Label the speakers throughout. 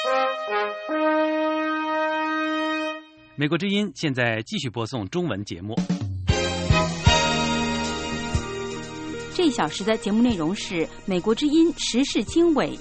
Speaker 1: 美国之音现在继续播送中文节目。
Speaker 2: 这一小时的节目内容是美国之音时事经纬。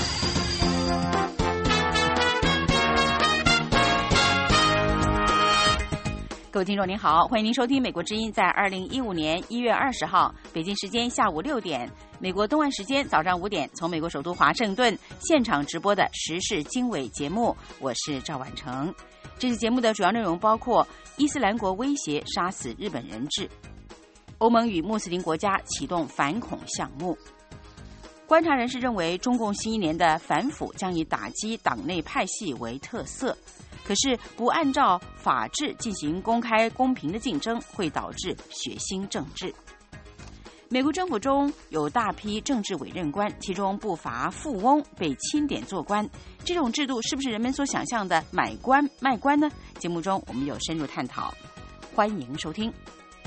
Speaker 2: 各位听众您好，欢迎您收听美国之音在2015年1月20号北京时间下午6点，美国东岸时间早上5点，从美国首都华盛顿现场直播的时事经纬节目，我是赵婉成。这次节目的主要内容包括伊斯兰国威胁杀死日本人质，欧盟与穆斯林国家启动反恐项目。观察人士认为，中共新一年的反腐将以打击党内派系为特色，可是不按照法治进行公开公平的竞争，会导致血腥政治。美国政府中有大批政治委任官，其中不乏富翁被钦点做官，这种制度是不是人们所想象的买官卖官呢？节目中我们有深入探讨，欢迎收听。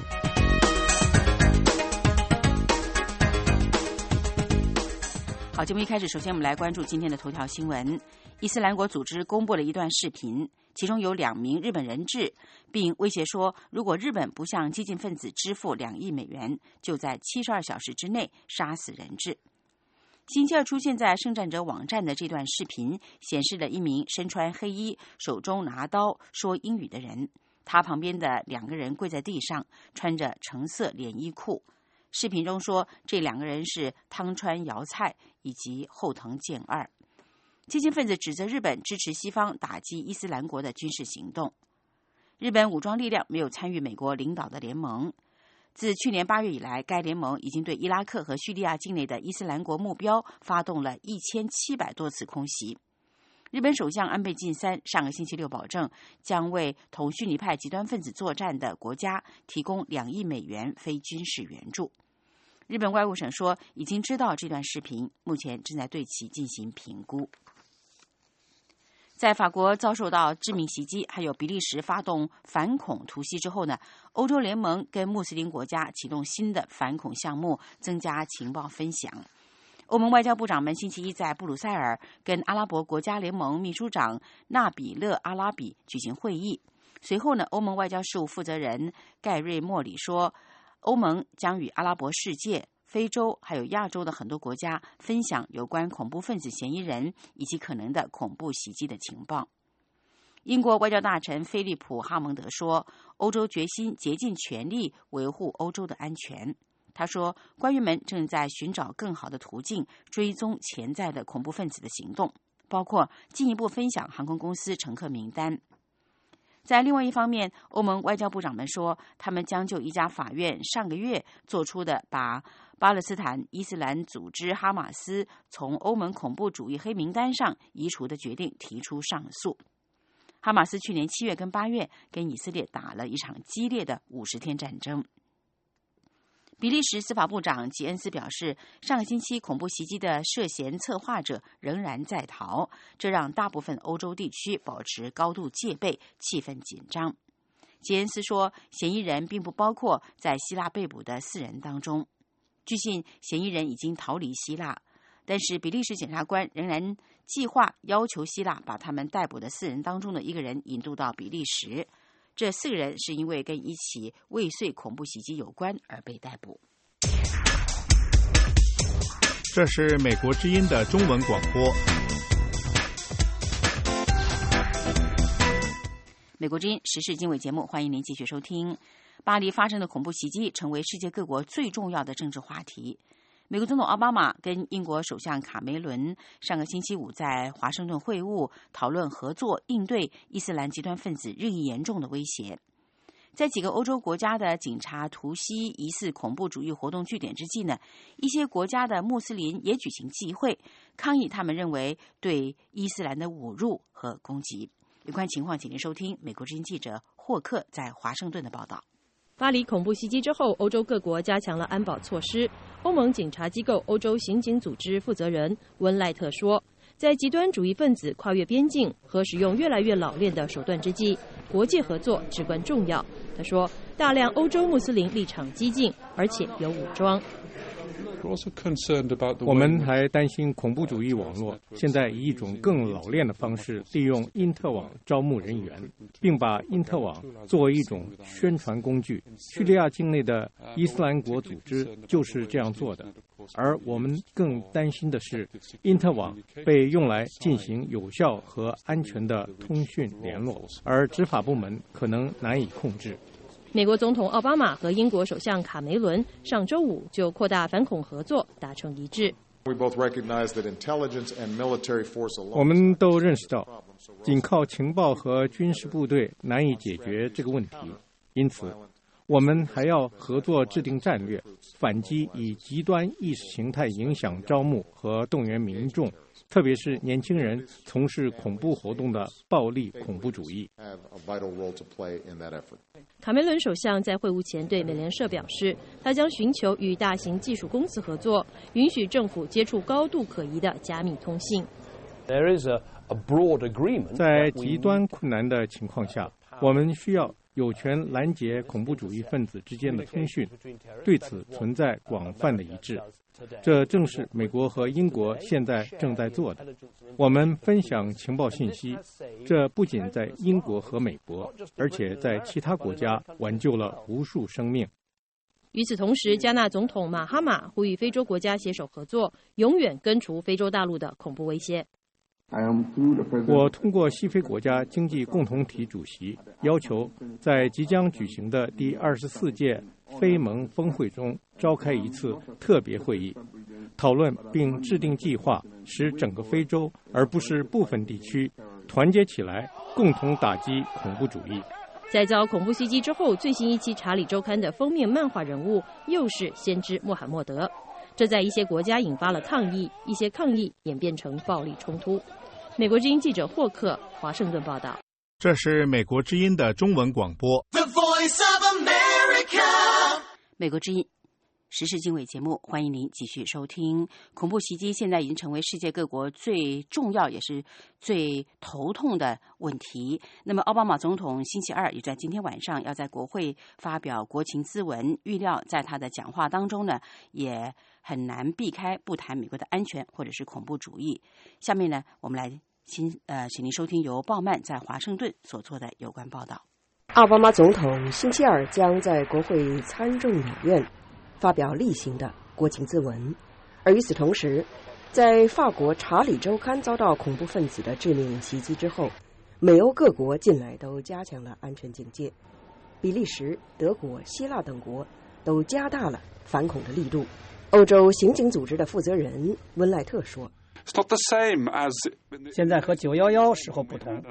Speaker 2: 好，节目一开始，首先我们来关注今天的头条新闻。伊斯兰国组织公布了一段视频，其中有2名日本人质，并威胁说，如果日本不向激进分子支付2亿美元，就在72小时之内杀死人质。星期二出现在圣战者网站的这段视频，显示了一名身穿黑衣、手中拿刀、说英语的人，他旁边的2个人跪在地上，穿着橙色连衣裤。视频中说，这2个人是汤川遥菜以及后藤健二。激进分子指责日本支持西方打击伊斯兰国的军事行动。日本武装力量没有参与美国领导的联盟。自去年8月以来，该联盟已经对伊拉克和叙利亚境内的伊斯兰国目标发动了1700多次空袭。日本首相安倍晋三上个星期六保证，将为同逊尼派极端分子作战的国家提供2亿美元非军事援助。日本外务省说，已经知道这段视频，目前正在对其进行评估。在法国遭受到致命袭击，还有比利时发动反恐突袭之后呢，欧洲联盟跟穆斯林国家启动新的反恐项目，增加情报分享。欧盟外交部长们星期一在布鲁塞尔跟阿拉伯国家联盟秘书长纳比勒阿拉比举行会议。随后呢，欧盟外交事务负责人盖瑞莫里说，欧盟将与阿拉伯世界、非洲还有亚洲的很多国家分享有关恐怖分子嫌疑人以及可能的恐怖袭击的情报。英国外交大臣菲利普·哈蒙德说，欧洲决心竭尽全力维护欧洲的安全。他说，官员们正在寻找更好的途径追踪潜在的恐怖分子的行动，包括进一步分享航空公司乘客名单。在另外一方面，欧盟外交部长们说，他们将就一家法院上个月做出的把巴勒斯坦伊斯兰组织哈马斯从欧盟恐怖主义黑名单上移除的决定提出上诉。哈马斯去年7月跟8月跟以色列打了一场激烈的50天战争。比利时司法部长吉恩斯表示，上个星期恐怖袭击的涉嫌策划者仍然在逃，这让大部分欧洲地区保持高度戒备，气氛紧张。吉恩斯说，嫌疑人并不包括在希腊被捕的4人当中。据信，嫌疑人已经逃离希腊，但是比利时检察官仍然计划要求希腊把他们逮捕的4人当中的1个人引渡到比利时。这4个人是因为跟一起未遂恐怖袭击有关而被逮捕。
Speaker 3: 这是美国之音的中文广播。
Speaker 2: 美国之音时事经纬节目，欢迎您继续收听。巴黎发生的恐怖袭击成为世界各国最重要的政治话题。美国总统奥巴马跟英国首相卡梅伦上个星期五在华盛顿会晤，讨论合作应对伊斯兰极端分子日益严重的威胁。在几个欧洲国家的警察突袭疑似恐怖主义活动据点之际呢，一些国家的穆斯林也举行集会，抗议他们认为对伊斯兰的侮辱和攻击。有关情况，请您收听美国之音记者霍克在华盛顿的报道。
Speaker 4: 巴黎恐怖袭击之后，欧洲各国加强了安保措施。欧盟警察机构欧洲刑警组织负责人温赖特说，在极端主义分子跨越边境和使用越来越老练的手段之际，国际合作至关重要。他说，大量欧洲穆斯林立场激进，而且有武装。
Speaker 3: 我们还担心恐怖主义网络现在以一种更老练的方式利用因特网招募人员，并把因特网作为一种宣传工具。叙利亚境内的伊斯兰国组织就是这样做的。而我们更担心的是，因特网被用来进行有效和安全的通讯联络，而执法部门可能难以控制。
Speaker 4: 美国总统奥巴马和英国首相卡梅伦上周五就扩大反恐合作达成一致。
Speaker 3: 我们都认识到，仅靠情报和军事部队难以解决这个问题，因此我们还要合作制定战略，反击以极端意识形态影响招募和动员民众，特别是年轻人从事恐怖活动的暴力恐怖主义。
Speaker 4: 卡梅伦首相在会晤前对美联社表示，他将寻求与大型技术公司合作，允许政府接触高度可疑的加密通信。
Speaker 3: 在极端困难的情况下，我们需要有权拦截恐怖主义分子之间的通讯，对此存在广泛的一致。这正是美国和英国现在正在做的。我们分享情报信息，这不仅在英国和美国，而且在其他国家挽救了无数生命。
Speaker 4: 与此同时，加纳总统马哈马呼吁非洲国家携手合作，永远根除非洲大陆的恐怖威胁。
Speaker 3: 我通过西非国家经济共同体主席要求，在即将举行的第24届非盟峰会中召开一次特别会议，讨论并制定计划，使整个非洲而不是部分地区团结起来，共同打击恐怖主义。
Speaker 4: 在遭恐怖袭击之后，最新一期《查理周刊》的封面漫画人物又是先知穆罕默德，这在一些国家引发了抗议，一些抗议演变成暴力冲突。美国之音记者霍克华盛顿报道。
Speaker 3: 这是美国之音的中文广播。
Speaker 2: The Voice of America。美国之音时事经纬节目，欢迎您继续收听。恐怖袭击现在已经成为世界各国最重要也是最头痛的问题。那么，奥巴马总统星期二也在今天晚上要在国会发表国情咨文，预料在他的讲话当中呢，也很难避开不谈美国的安全或者是恐怖主义。下面呢，我们来请您收听由鲍曼在华盛顿所做的有关报道。
Speaker 5: 奥巴马总统星期二将在国会参众两院发表例行的国情咨文，而与此同时，在法国《查理周刊》遭到恐怖分子的致命袭击之后，美欧各国近来都加强了安全警戒，比利时、德国、希腊等国都加大了反恐的力度。欧洲刑警组织的负责人温赖特说，
Speaker 6: 现在和911时候不同。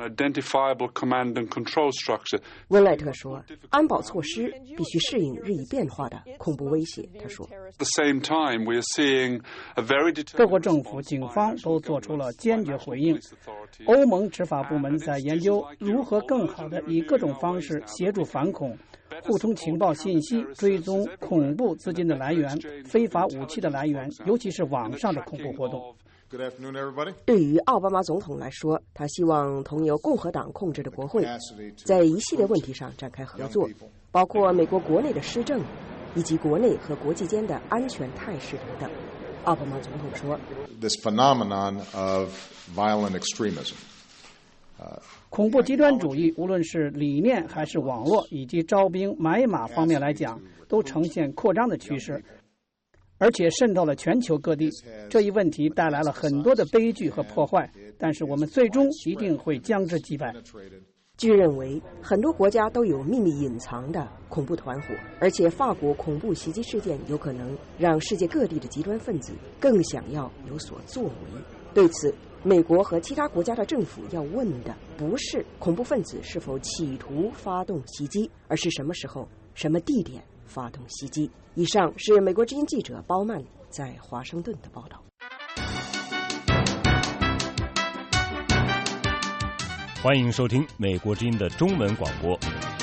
Speaker 5: 温赖特说，安保措施必须适应日益变化的恐怖威胁。他说，
Speaker 6: 各国政府、警方都做出了坚决回应。欧盟执法部门在研究如何更好地以各种方式协助反恐，互通情报信息，追踪恐怖资金的来源、非法武器的来源，尤其是网上的恐怖活动。
Speaker 5: 对于奥巴马总统来说，他希望同由共和党控制的国会在一系列问题上展开合作，包括美国国内的施政以及国内和国际间的安全态势等等。奥巴马总统说，
Speaker 7: This phenomenon of violent extremism,
Speaker 6: 恐怖极端主义无论是理念还是网络以及招兵买马方面来讲，都呈现扩张的趋势，而且渗透了全球各地。这一问题带来了很多的悲剧和破坏，但是我们最终一定会将之击败。
Speaker 5: 据认为，很多国家都有秘密隐藏的恐怖团伙，而且法国恐怖袭击事件有可能让世界各地的极端分子更想要有所作为。对此，美国和其他国家的政府要问的不是恐怖分子是否企图发动袭击，而是什么时候、什么地点发动袭击。以上是美国之音记者包曼在华盛顿的报道。
Speaker 8: 欢迎收听美国之音的中文广播。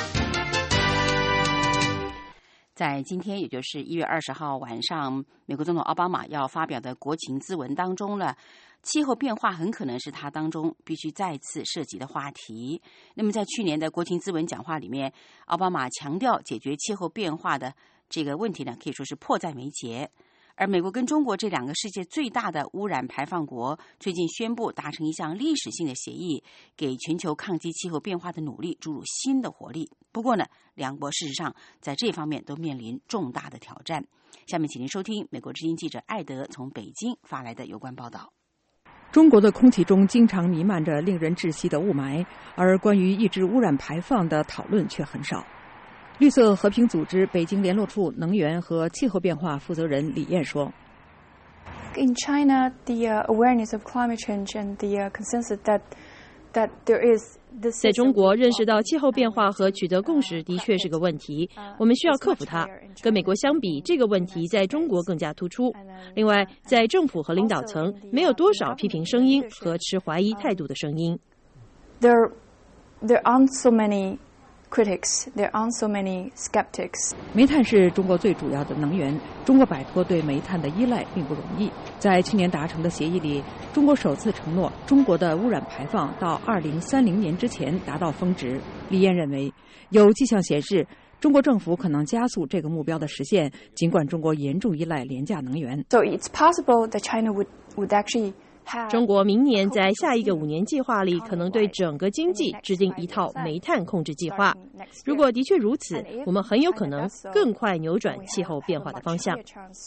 Speaker 2: 在今天，也就是1月20号晚上，美国总统奥巴马要发表的国情咨文当中呢，气候变化很可能是他当中必须再次涉及的话题。那么在去年的国情咨文讲话里面，奥巴马强调解决气候变化的这个问题呢，可以说是迫在眉睫。 而美国跟中国这两个世界最大的污染排放国，最近宣布达成一项历史性的协议，给全球抗击气候变化的努力注入新的活力。不过呢，两国事实上在这方面都面临重大的挑战。下面请您收听美国之音记者艾德从北京发来的有关报道。
Speaker 9: 中国的空气中经常弥漫着令人窒息的雾霾，而关于抑制污染排放的讨论却很少。绿色和平组织北京联络处能源和气候变化负责人李燕说
Speaker 10: ：“In China, the awareness of climate change and the consensus that there is。”
Speaker 4: 在中国，认识到气候变化和取得共识的确是个问题，我们需要克服它。跟美国相比，这个问题在中国更加突出。另外，在政府和领导层，没有多少批评声音和持怀疑态度的声音。
Speaker 10: There aren't so many critics. There aren't so many skeptics.
Speaker 9: 煤炭是中国最主要的能源，中国摆脱对煤炭的依赖并不容易。在去年达成的协议里，中国首次承诺中国的污染排放到2030年之前达到峰值。李燕认为，有迹象显示中国政府可能加速这个目标的实现，尽管中国严重依赖廉价能源。
Speaker 10: So it's possible that China would actually
Speaker 4: 中国明年在下一个5年计划里，可能对整个经济制定一套煤炭控制计划。如果的确如此，我们很有可能更快扭转气候变化的方向。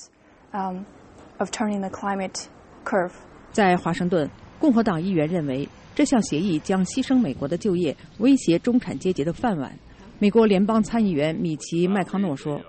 Speaker 9: 在华盛顿，共和党议员认为这项协议将牺牲美国的就业，威胁中产阶级的饭碗。美国联邦参议员米奇·麦康诺说。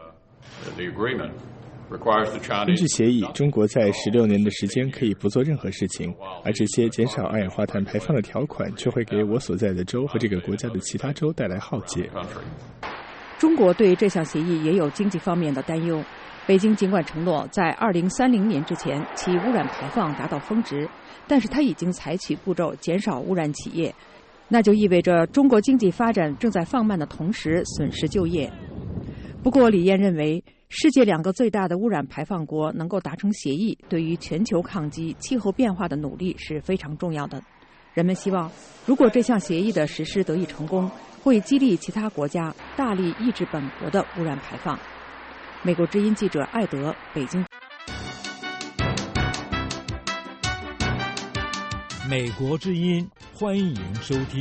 Speaker 11: 根据协议，中国在16年的时间可以不做任何事情，而这些减少二氧化碳排放的条款却会给我所在的州和这个国家的其他州带来浩劫。
Speaker 9: 中国对这项协议也有经济方面的担忧。北京尽管承诺在2030年之前其污染排放达到峰值，但是它已经采取步骤减少污染企业，那就意味着中国经济发展正在放慢的同时损失就业。不过李燕认为，世界2个最大的污染排放国能够达成协议，对于全球抗击气候变化的努力是非常重要的。人们希望，如果这项协议的实施得以成功，会激励其他国家大力抑制本国的污染排放。美国之音记者艾德，北京。
Speaker 12: 美国之音，欢迎收听。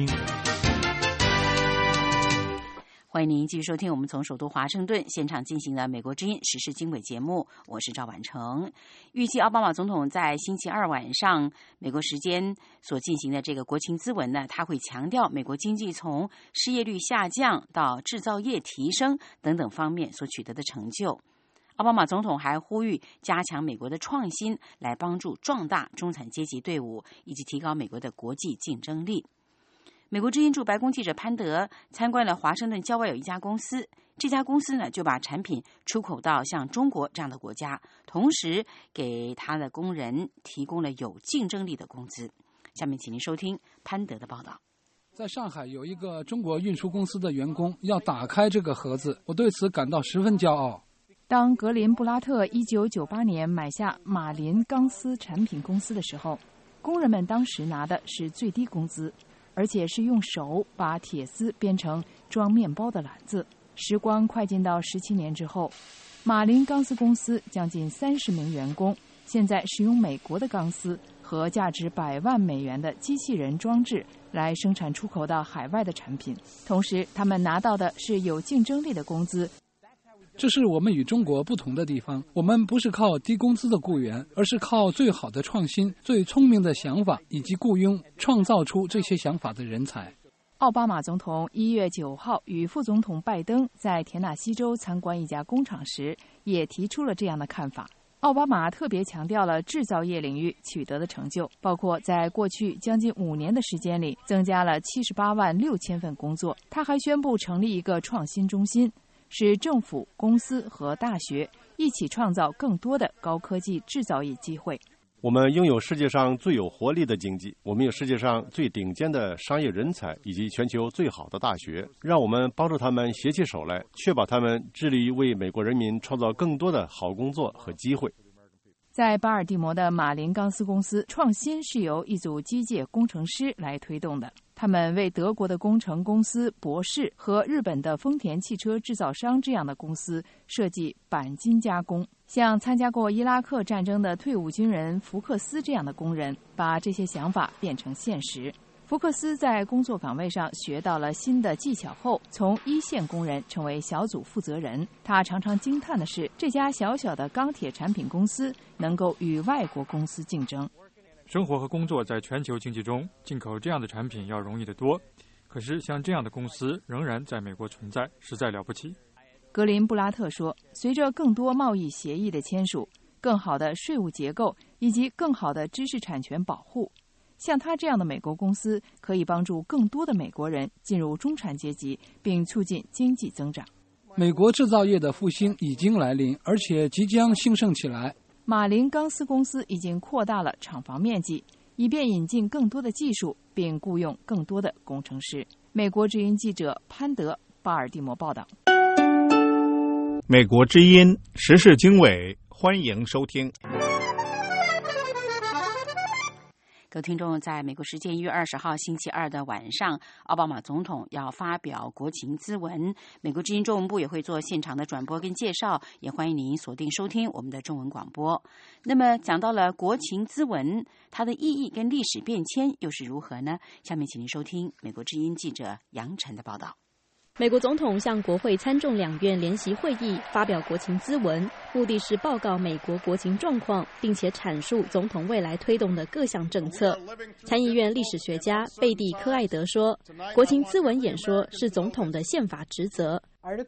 Speaker 2: 欢迎您继续收听我们从首都华盛顿现场进行的美国之音时事经纬节目，我是赵婉成。预计奥巴马总统在星期2晚上美国时间所进行的这个国情咨文呢，他会强调美国经济从失业率下降到制造业提升等等方面所取得的成就。奥巴马总统还呼吁加强美国的创新，来帮助壮大中产阶级队伍，以及提高美国的国际竞争力。美国之音驻白宫记者潘德参观了华盛顿郊外有一家公司，这家公司呢就把产品出口到像中国这样的国家，同时给他的工人提供了有竞争力的工资。下面请您收听潘德的报道。
Speaker 13: 在上海有一个中国运输公司的员工要打开这个盒子，我对此感到十分骄傲。
Speaker 14: 当格林布拉特1998年买下马林钢丝产品公司的时候，工人们当时拿的是最低工资，而且是用手把铁丝编成装面包的篮子。时光快进到17年之后，马林钢丝公司将近30名员工现在使用美国的钢丝和价值100万美元的机器人装置来生产出口到海外的产品，同时他们拿到的是有竞争力的工资。
Speaker 13: 这是我们与中国不同的地方，我们不是靠低工资的雇员，而是靠最好的创新、最聪明的想法以及雇佣创造出这些想法的人才。
Speaker 14: 奥巴马总统1月9号与副总统拜登在田纳西州参观一家工厂时，也提出了这样的看法。奥巴马特别强调了制造业领域取得的成就，包括在过去将近5年的时间里增加了78万6千份工作。他还宣布成立一个创新中心，使政府、公司和大学一起创造更多的高科技制造业机会。
Speaker 15: 我们拥有世界上最有活力的经济，我们有世界上最顶尖的商业人才以及全球最好的大学，让我们帮助他们携起手来，确保他们致力于为美国人民创造更多的好工作和机会。
Speaker 14: 在巴尔的摩的马林钢丝公司，创新是由一组机械工程师来推动的。 他们为德国的工程公司博士和日本的丰田汽车制造商这样的公司设计钣金加工。像参加过伊拉克战争的退伍军人福克斯这样的工人，把这些想法变成现实。福克斯在工作岗位上学到了新的技巧后，从一线工人成为小组负责人。他常常惊叹的是，这家小小的钢铁产品公司能够与外国公司竞争。
Speaker 16: 生活和工作在全球经济中，进口这样的产品要容易得多。可是像这样的公司仍然在美国存在，实在了不起。
Speaker 14: 格林布拉特说，随着更多贸易协议的签署，更好的税务结构以及更好的知识产权保护，像他这样的美国公司可以帮助更多的美国人进入中产阶级，并促进经济增长。
Speaker 13: 美国制造业的复兴已经来临，而且即将兴盛起来。
Speaker 14: 马林钢丝公司已经扩大了厂房面积，以便引进更多的技术，并雇佣更多的工程师。美国之音记者潘德·巴尔的摩报道。
Speaker 17: 美国之音时事经纬，欢迎收听。
Speaker 2: 各位听众，在美国时间1月20号星期二的晚上，奥巴马总统要发表国情咨文，美国之音中文部也会做现场的转播跟介绍，也欢迎您锁定收听我们的中文广播。那么讲到了国情咨文，它的意义跟历史变迁又是如何呢？下面请您收听美国之音记者杨晨的报道。
Speaker 4: 美国总统向国会参众两院联席会议发表国情咨文，目的是报告美国国情状况，并且阐述总统未来推动的各项政策。参议院历史学家贝蒂·科艾德说，国情咨文演说是总统的宪法职责。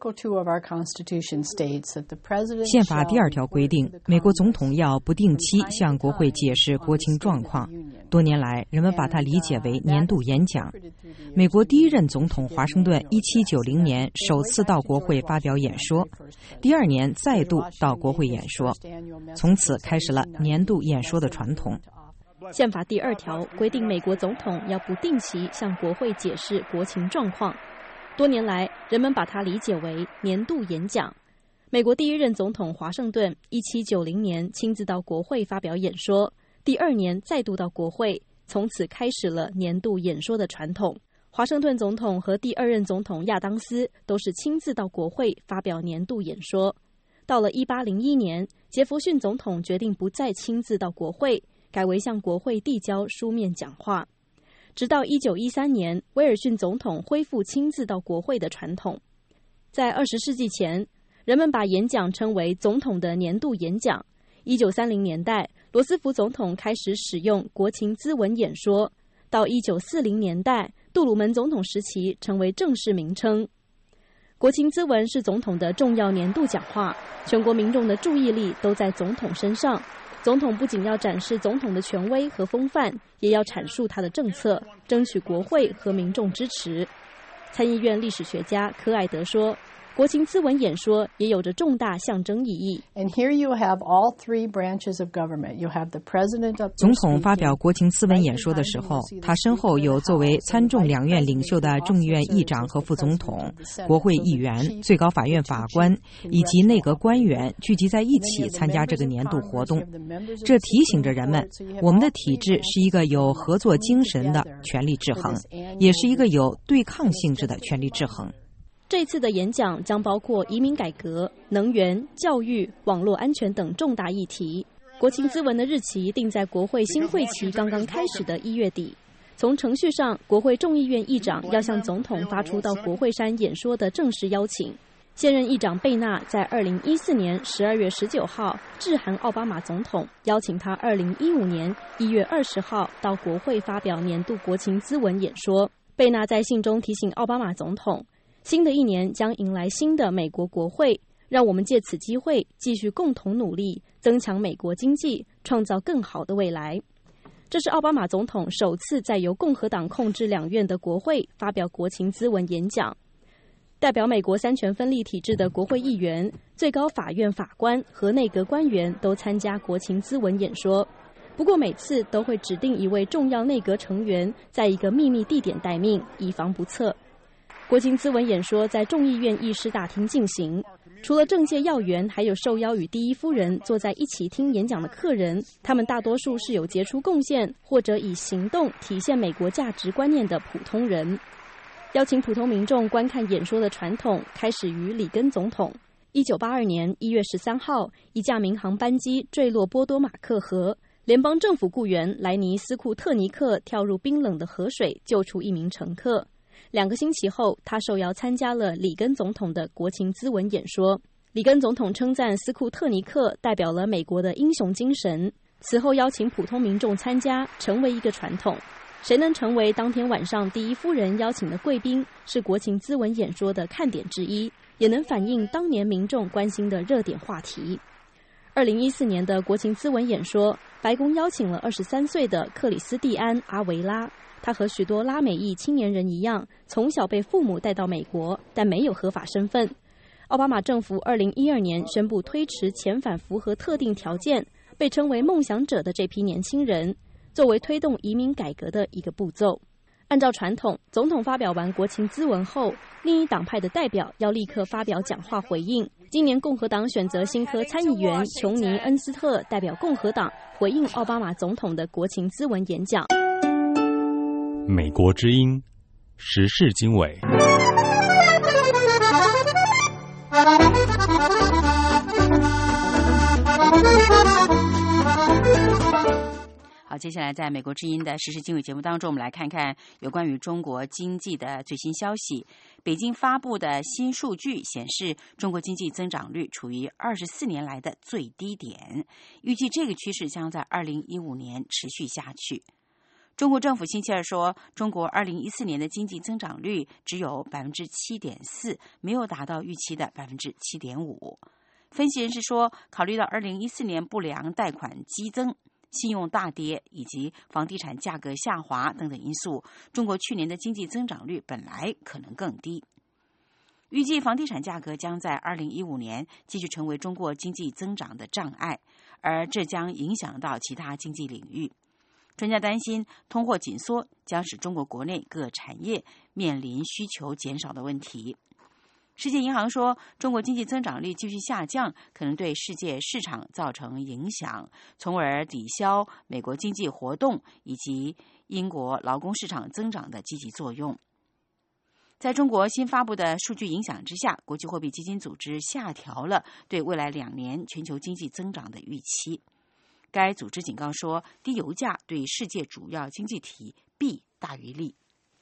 Speaker 18: 宪法第2条规定，美国总统要不定期向国会解释国情状况。多年来，人们把它理解为年度演讲。美国第一任总统华盛顿1790年首次到国会发表演说，第2年再度到国会演说，从此开始了年度演说的传统。
Speaker 4: 宪法第2条规定，美国总统要不定期向国会解释国情状况。多年来，人们把它理解为年度演讲。美国第一任总统华盛顿1790年亲自到国会发表演说，第2年再度到国会，从此开始了年度演说的传统。华盛顿总统和第2任总统亚当斯都是亲自到国会发表年度演说。到了1801年，杰弗逊总统决定不再亲自到国会，改为向国会递交书面讲话。直到1913年，威尔逊总统恢复亲自到国会的传统。在20世纪前，人们把演讲称为总统的年度演讲。1930年代，罗斯福总统开始使用国情咨文演说。到1940年代，杜鲁门总统时期成为正式名称。国情咨文是总统的重要年度讲话，全国民众的注意力都在总统身上。总统不仅要展示总统的权威和风范，也要阐述他的政策，争取国会和民众支持。参议院历史学家科艾德说，国情咨文演说也有着重大象征意义。
Speaker 18: 总统发表国情咨文演说的时候，他身后有作为参众两院领袖的众议院议长和副总统、国会议员、最高法院法官以及内阁官员聚集在一起参加这个年度活动。这提醒着人们，我们的体制是一个有合作精神的权力制衡，也是一个有对抗性质的权力制衡。
Speaker 4: 这次的演讲将包括移民改革、能源、教育、网络安全等重大议题。国情咨文的日期定在国会新会期刚刚开始的1月底。从程序上，国会众议院议长要向总统发出到国会山演说的正式邀请。现任议长贝纳在2014年12月19号致函奥巴马总统，邀请他2015年1月20号到国会发表年度国情咨文演说。贝纳在信中提醒奥巴马总统，新的一年将迎来新的美国国会，让我们借此机会继续共同努力，增强美国经济，创造更好的未来。这是奥巴马总统首次在由共和党控制2院的国会发表国情咨文演讲。代表美国三权分立体制的国会议员、最高法院法官和内阁官员都参加国情咨文演说。不过每次都会指定一位重要内阁成员在一个秘密地点待命，以防不测。国情咨文演说在众议院议事大厅进行，
Speaker 19: 除了政界要员，还有受邀与第一夫人坐在一起听演讲的客人，他们大多数是有杰出贡献或者以行动体现美国价值观念的普通人。邀请普通民众观看演说的传统开始于里根总统。1982年1月13号，一架民航班机坠落波多马克河，联邦政府雇员莱尼斯库特尼克跳入冰冷的河水救出一名乘客。2个星期后，他受邀参加了里根总统的国情咨文演说。里根总统称赞斯库特尼克代表了美国的英雄精神，此后邀请普通民众参加，成为一个传统。谁能成为当天晚上第一夫人邀请的贵宾，是国情咨文演说的看点之一，也能反映当年民众关心的热点话题。2014年的国情咨文演说，白宫邀请了23岁的克里斯蒂安·阿维拉。他和许多拉美裔青年人一样，从小被父母带到美国，但没有合法身份。奥巴马政府2012年宣布推迟遣返符合特定条件，被称为梦想者的这批年轻人，作为推动移民改革的一个步骤。按照传统，总统发表完国情咨文后，另一党派的代表要立刻发表讲话回应。今年共和党选择新科参议员琼尼·恩斯特代表共和党回应奥巴马总统的国情咨文演讲。
Speaker 8: 美国之音时事经纬。
Speaker 2: 好，接下来在美国之音的时事经纬节目当中，我们来看看有关于中国经济的最新消息。北京发布的新数据显示，中国经济增长率处于24年来的最低点，预计这个趋势将在2015年持续下去。中国政府星期二说，中国2014年的经济增长率只有 7.4%， 没有达到预期的 7.5%。分析人士说，考虑到2014年不良贷款激增、信用大跌以及房地产价格下滑等等因素，中国去年的经济增长率本来可能更低。预计房地产价格将在2015年继续成为中国经济增长的障碍，而这将影响到其他经济领域。专家担心，通货紧缩将使中国国内各产业面临需求减少的问题。世界银行说，中国经济增长率继续下降，可能对世界市场造成影响，从而抵消美国经济活动以及英国劳工市场增长的积极作用。在中国新发布的数据影响之下，国际货币基金组织下调了对未来2年全球经济增长的预期。该组织警告说，低油价对世界主要经济体弊大于利。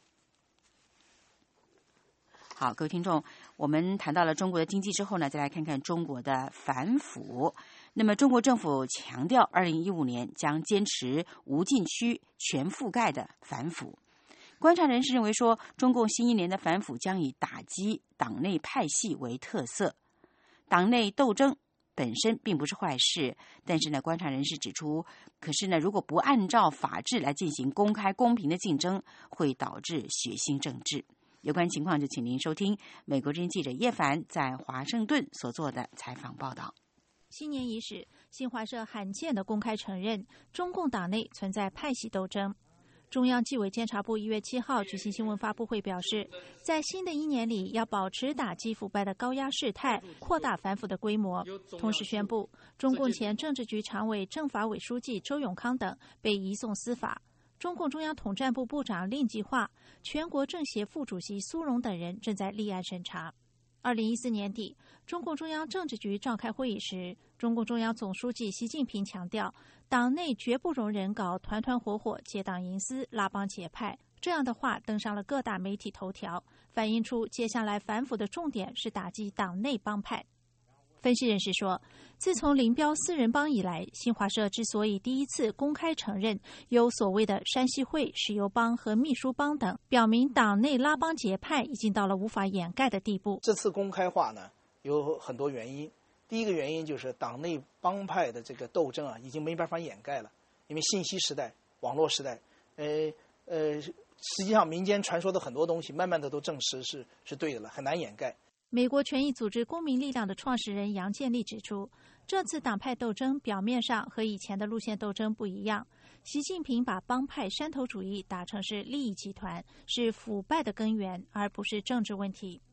Speaker 2: 好，各位听众，我们谈到了中国的经济之后呢，再来看看中国的反腐。那么中国政府强调2015年将坚持无禁区全覆盖的反腐。观察人士认为说，中共新一年的反腐将以打击党内派系为特色。党内斗争本身并不是坏事，但是呢，观察人士指出，可是呢，如果不按照法治来进行公开公平的竞争，会导致血腥政治。有关情况就请您收听美国之音记者叶凡在华盛顿所做的采访报道。
Speaker 20: 新年伊始，新华社罕见地公开承认，中共党内存在派系斗争。中央纪委监察部1月7号举行新闻发布会表示，在新的一年里要保持打击腐败的高压事态，扩大反腐的规模。同时宣布，中共前政治局常委、政法委书记周永康等被移送司法。中共中央统战部部长令计划、全国政协副主席苏荣等人正在立案审查。2014年底，中共中央政治局召开会议时，中共中央总书记习近平强调，党内绝不容人搞团团伙伙、结党营私、拉帮结派。这样的话登上了各大媒体头条，反映出接下来反腐的重点是打击党内帮派。分析人士说，自从林彪4人帮以来，新华社之所以第一次公开承认有所谓的山西会、石油帮和秘书帮等，表明党内拉帮结派已经到了无法掩盖的地步。
Speaker 21: 这次公开化呢，有很多原因。第一个原因就是党内帮派的这个斗争已经没办法掩盖了，因为信息时代、网络时代，实际上民间传说的很多东西，慢慢的都证实是对的了，很难掩盖。
Speaker 20: 美国权益组织公民力量的创始人杨建立指出，这次党派斗争表面上和以前的路线斗争不一样，习近平把帮派山头主义打成是利益集团，是腐败的根源，而不是政治问题。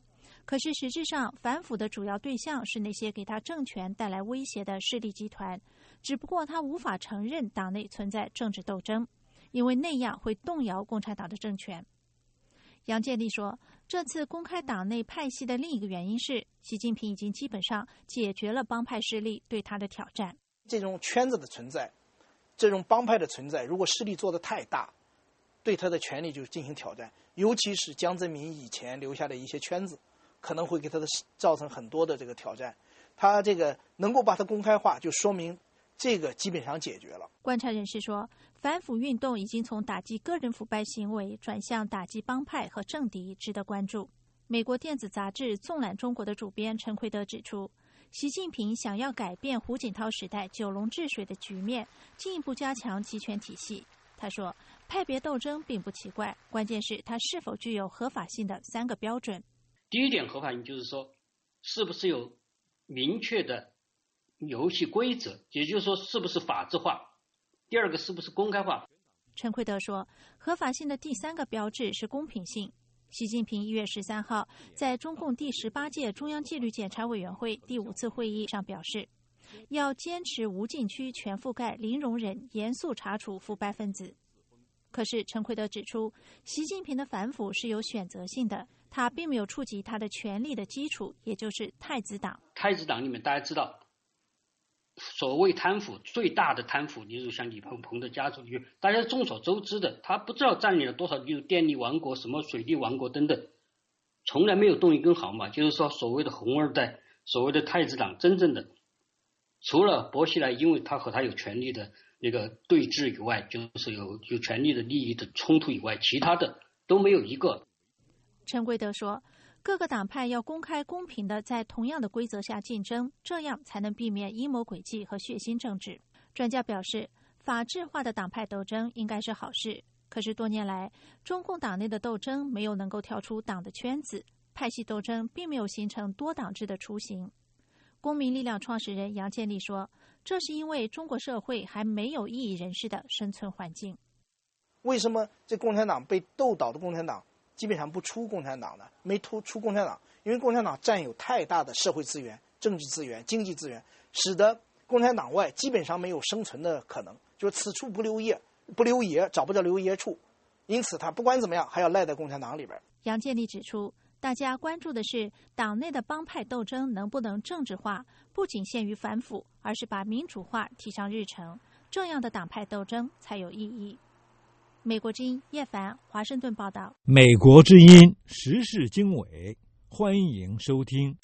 Speaker 20: 可是实质上，反腐的主要对象是那些给他政权带来威胁的势力集团，只不过他无法承认党内存在政治斗争，因为那样会动摇共产党的政权。杨建立说，这次公开党内派系的另一个原因是，习近平已经基本上解决了帮派势力对他的挑战。
Speaker 21: 这种圈子的存在，这种帮派的存在，如果势力做得太大，对他的权力就进行挑战，尤其是江泽民以前留下的一些圈子，可能会给他的造成很多的这个挑战。他这个能够把它公开化，就说明这个基本上解决了。
Speaker 20: 观察人士说，反腐运动已经从打击个人腐败行为转向打击帮派和政敌，值得关注。美国电子杂志《纵览中国》的主编陈奎德指出，习近平想要改变胡锦涛时代九龙治水的局面，进一步加强集权体系。他说，派别斗争并不奇怪，关键是它是否具有合法性的3个标准。
Speaker 1: 第一点合法性就是说，是不是有明确的游戏规则，也就是说是不是法治化。第二个是不是公开化。
Speaker 20: 陈奎德说，合法性的第3个标志是公平性。习近平1月13号在中共第18届中央纪律检查委员会第5次会议上表示，要坚持无禁区全覆盖、零容忍，严肃查处腐败分子。可是陈奎德指出，习近平的反腐是有选择性的，他并没有触及他的权力的基础，也就是太子党。
Speaker 1: 太子党里面大家知道，所谓贪腐最大的贪腐，例如像李鹏鹏的家族，大家众所周知的，他不知道占领了多少，例如电力王国、什么水利王国等等，从来没有动一根毫毛。就是说，所谓的红二代，所谓的太子党，真正的除了薄熙来，因为他和他有权力的那个对峙以外，就是有权力的利益的冲突以外，其他的都没有一个。
Speaker 20: 陈奎德说，各个党派要公开公平的在同样的规则下竞争，这样才能避免阴谋诡计和血腥政治。专家表示，法治化的党派斗争应该是好事，可是多年来中共党内的斗争没有能够跳出党的圈子，派系斗争并没有形成多党制的雏形。公民力量创始人杨建立说，这是因为中国社会还没有异议人士的生存环境。
Speaker 21: 为什么这共产党被斗倒的共产党基本上不出共产党呢？没出共产党，因为共产党占有太大的社会资源、政治资源、经济资源，使得共产党外基本上没有生存的可能，就是此处不留爷，找不到留爷处，因此他不管怎么样还要赖在共产党里边。
Speaker 20: 杨建立指出，大家关注的是党内的帮派斗争能不能政治化，不仅限于反腐，而是把民主化提上日程，这样的党派斗争才有意义。美国之音叶凡华盛顿报道。
Speaker 12: 美国之音时事经纬，欢迎收听。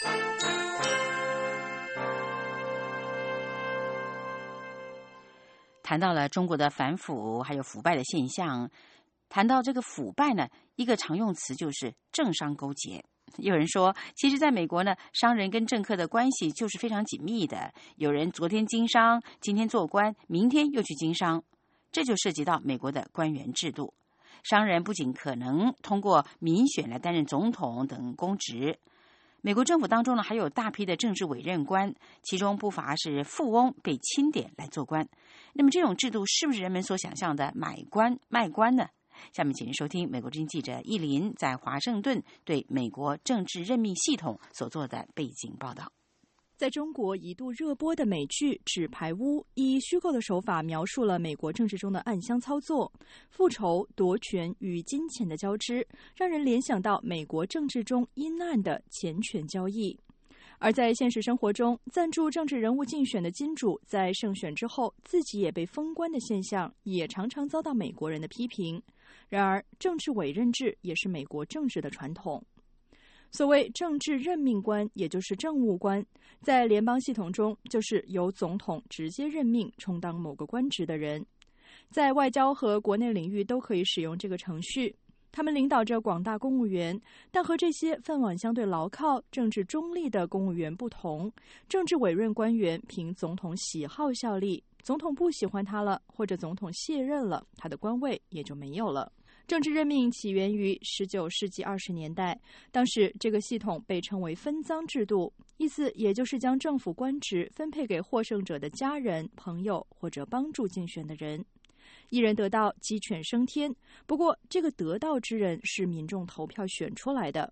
Speaker 2: 谈到了中国的反腐还有腐败的现象，谈到这个腐败呢，一个常用词就是政商勾结。有人说，其实在美国呢，商人跟政客的关系就是非常紧密的，有人昨天经商，今天做官，明天又去经商。这就涉及到美国的官员制度，商人不仅可能通过民选来担任总统等公职，美国政府当中呢还有大批的政治委任官，其中不乏是富翁被钦点来做官。那么这种制度是不是人们所想象的买官卖官呢？下面请您收听美国之音记者易林在华盛顿对美国政治任命系统所做的背景报道。
Speaker 4: 在中国一度热播的美剧《纸牌屋》以虚构的手法描述了美国政治中的暗箱操作、复仇、夺权与金钱的交织，让人联想到美国政治中阴暗的钱权交易。而在现实生活中，赞助政治人物竞选的金主在胜选之后自己也被封官的现象，也常常遭到美国人的批评。然而，政治委任制也是美国政治的传统。所谓政治任命官，也就是政务官，在联邦系统中就是由总统直接任命充当某个官职的人。在外交和国内领域都可以使用这个程序。他们领导着广大公务员，但和这些饭碗相对牢靠、政治中立的公务员不同，政治委任官员凭总统喜好效力，总统不喜欢他了，或者总统卸任了，他的官位也就没有了。政治任命起源于19世纪20年代，当时这个系统被称为分赃制度，意思也就是将政府官职分配给获胜者的家人、朋友或者帮助竞选的人。一人得道，鸡犬升天。不过，这个得道之人是民众投票选出来的。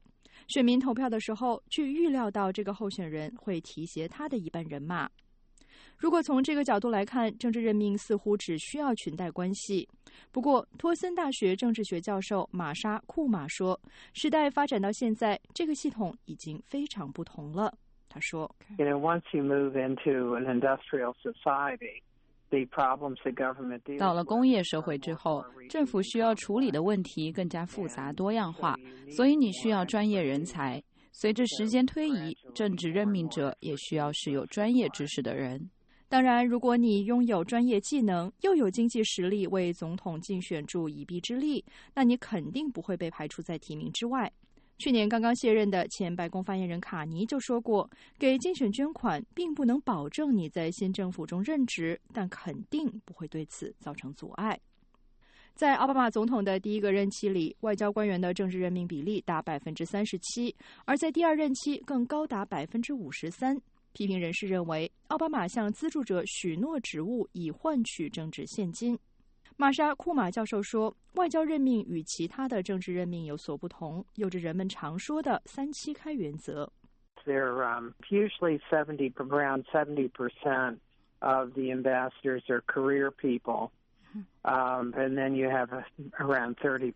Speaker 14: 选民投票的时候去预料到这个候选人会提携他的一半人马。如果从这个角度来看，政治任命似乎只需要裙带关系。不过，托森大学政治学教授玛莎·库马说，时代发展到现在，这个系统已经非常不同了。他说
Speaker 3: once you move into an industrial society, the problems the government deals with
Speaker 14: 到了工业社会之后，政府需要处理的问题更加复杂多样化，所以你需要专业人才。随着时间推移，政治任命者也需要是有专业知识的人。当然，如果你拥有专业技能，又有经济实力为总统竞选助一臂之力，那你肯定不会被排除在提名之外。去年刚刚卸任的前白宫发言人卡尼就说过，给竞选捐款并不能保证你在新政府中任职，但肯定不会对此造成阻碍。在奥巴马总统的第一个任期里，外交官员的政治任命比例达 37%， 而在第二任期更高达 53%。批评人士认为，奥巴马向资助者许诺职务以换取政治现金。玛莎·库马教授说，外交任命与其他的政治任命有所不同，有着人们常说的3-7开原则。
Speaker 3: They're usually around 70% of the ambassadors are career people, and then you have around 30%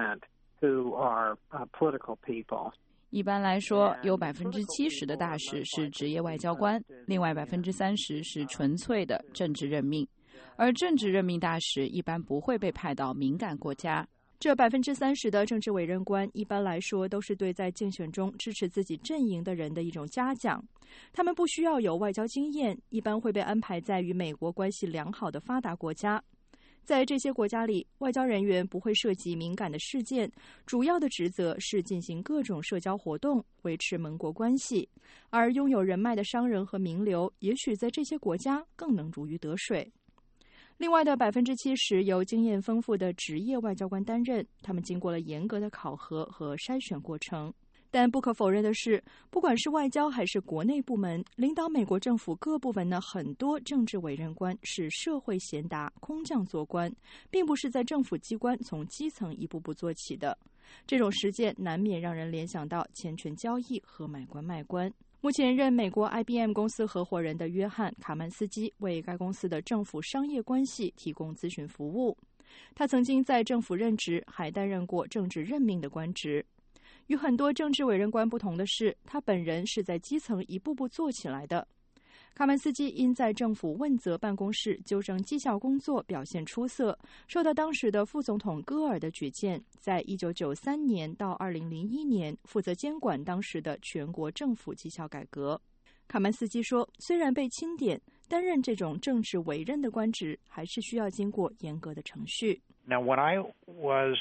Speaker 3: who are political people.
Speaker 14: 一般来说，有 70% 的大使是职业外交官，另外 30% 是纯粹的政治任命，而政治任命大使一般不会被派到敏感国家。这 30% 的政治委任官一般来说都是对在竞选中支持自己阵营的人的一种嘉奖，他们不需要有外交经验，一般会被安排在与美国关系良好的发达国家。在这些国家里，外交人员不会涉及敏感的事件，主要的职责是进行各种社交活动，维持盟国关系。而拥有人脉的商人和名流，也许在这些国家更能如鱼得水。另外的 70% 由经验丰富的职业外交官担任，他们经过了严格的考核和筛选过程。但不可否认的是，不管是外交还是国内部门，领导美国政府各部门的很多政治委任官是社会贤达、空降做官，并不是在政府机关从基层一步步做起的。这种实践难免让人联想到钱权交易和买官卖官。目前任美国 IBM 公司合伙人的约翰·卡曼斯基为该公司的政府商业关系提供咨询服务。他曾经在政府任职，还担任过政治任命的官职。与很多政治委任官不同的是，他本人是在基层一步步做起来的。卡曼斯基因在政府问责办公室纠正绩效工作表现出色，受到当时的副总统戈尔的举荐，在1993年到2001年负责监管当时的全国政府绩效改革。卡曼斯基说，虽然被钦点，担任这种政治委任的官职还是需要经过严格的程序。
Speaker 22: Now, when I was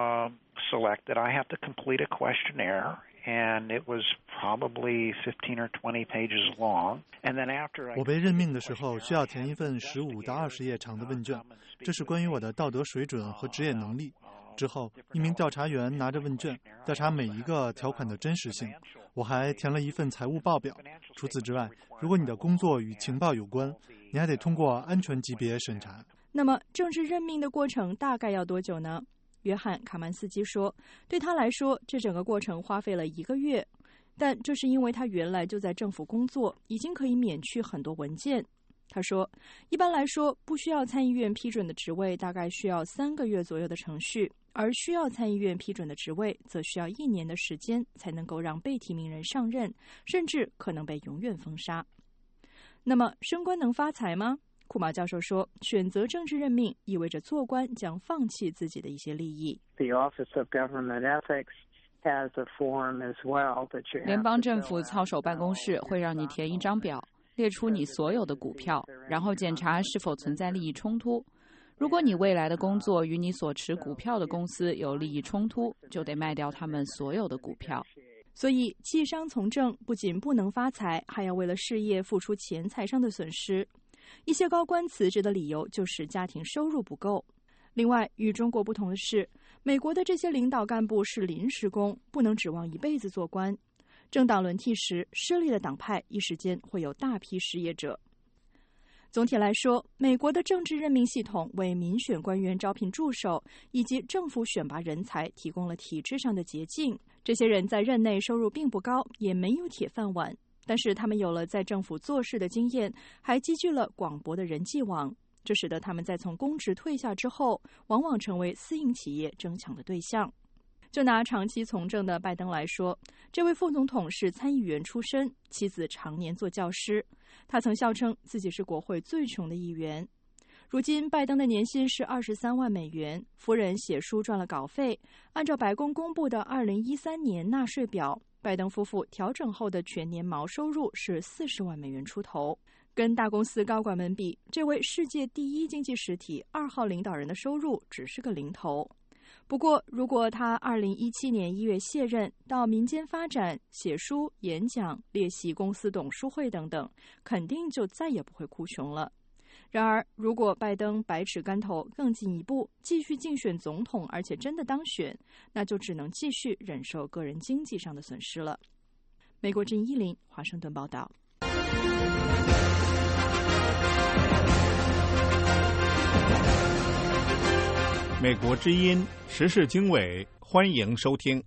Speaker 22: selected, I had to complete a questionnaire, and it was probably 15 or 20 pages long. And then after
Speaker 23: 我被任命的时候，需要填一份15到20页长的问卷，这是关于我的道德水准和职业能力。之后，一名调查员拿着问卷调查每一个条款的真实性。我还填了一份财务报表。除此之外，如果你的工作与情报有关，你还得通过安全级别审查。
Speaker 14: 那么，政治任命的过程大概要多久呢？约翰·卡曼斯基说，对他来说，这整个过程花费了1个月，但这是因为他原来就在政府工作，已经可以免去很多文件。他说，一般来说，不需要参议院批准的职位大概需要3个月左右的程序，而需要参议院批准的职位则需要1年的时间才能够让被提名人上任，甚至可能被永远封杀。那么，升官能发财吗？库马教授说，选择政治任命意味着做官将放弃自己的一些利益。联邦政府操守办公室会让你填一张表，列出你所有的股票，然后检查是否存在利益冲突。如果你未来的工作与你所持股票的公司有利益冲突，就得卖掉他们所有的股票。所以，弃商从政不仅不能发财，还要为了事业付出钱财上的损失。一些高官辞职的理由就是家庭收入不够。另外，与中国不同的是，美国的这些领导干部是临时工，不能指望一辈子做官。政党轮替时，失利的党派一时间会有大批失业者。
Speaker 5: 总体来说，美国的政治任命系统为民选官员招聘助手以及政府选拔人才提供了体制上的捷径。这些人在任内收入并不高，也没有铁饭碗，但是他们有了在政府做事的经验，还积聚了广博的人际网，这使得他们在从公职退下之后，往往成为私营企业争抢的对象。就拿长期从政的拜登来说，这位副总统是参议员出身，妻子常年做教师，他曾笑称自己是国会最穷的议员。如今拜登的年薪是23万美元，夫人写书赚了稿费。按照白宫公布的2013年纳税表，拜登夫妇调整后的全年毛收入是40万美元出头。跟大公司高管们比，这位世界第一经济实体2号领导人的收入只是个零头。不过，如果他2017年1月卸任，到民间发展、写书、演讲、列席公司董事会等等，肯定就再也不会哭穷了。然而，如果拜登百尺竿头更进一步，继续竞选总统，而且真的当选，那就只能继续忍受个人经济上的损失了。美国之音10华盛顿报道。
Speaker 17: 美国之音时事经纬，欢迎收听。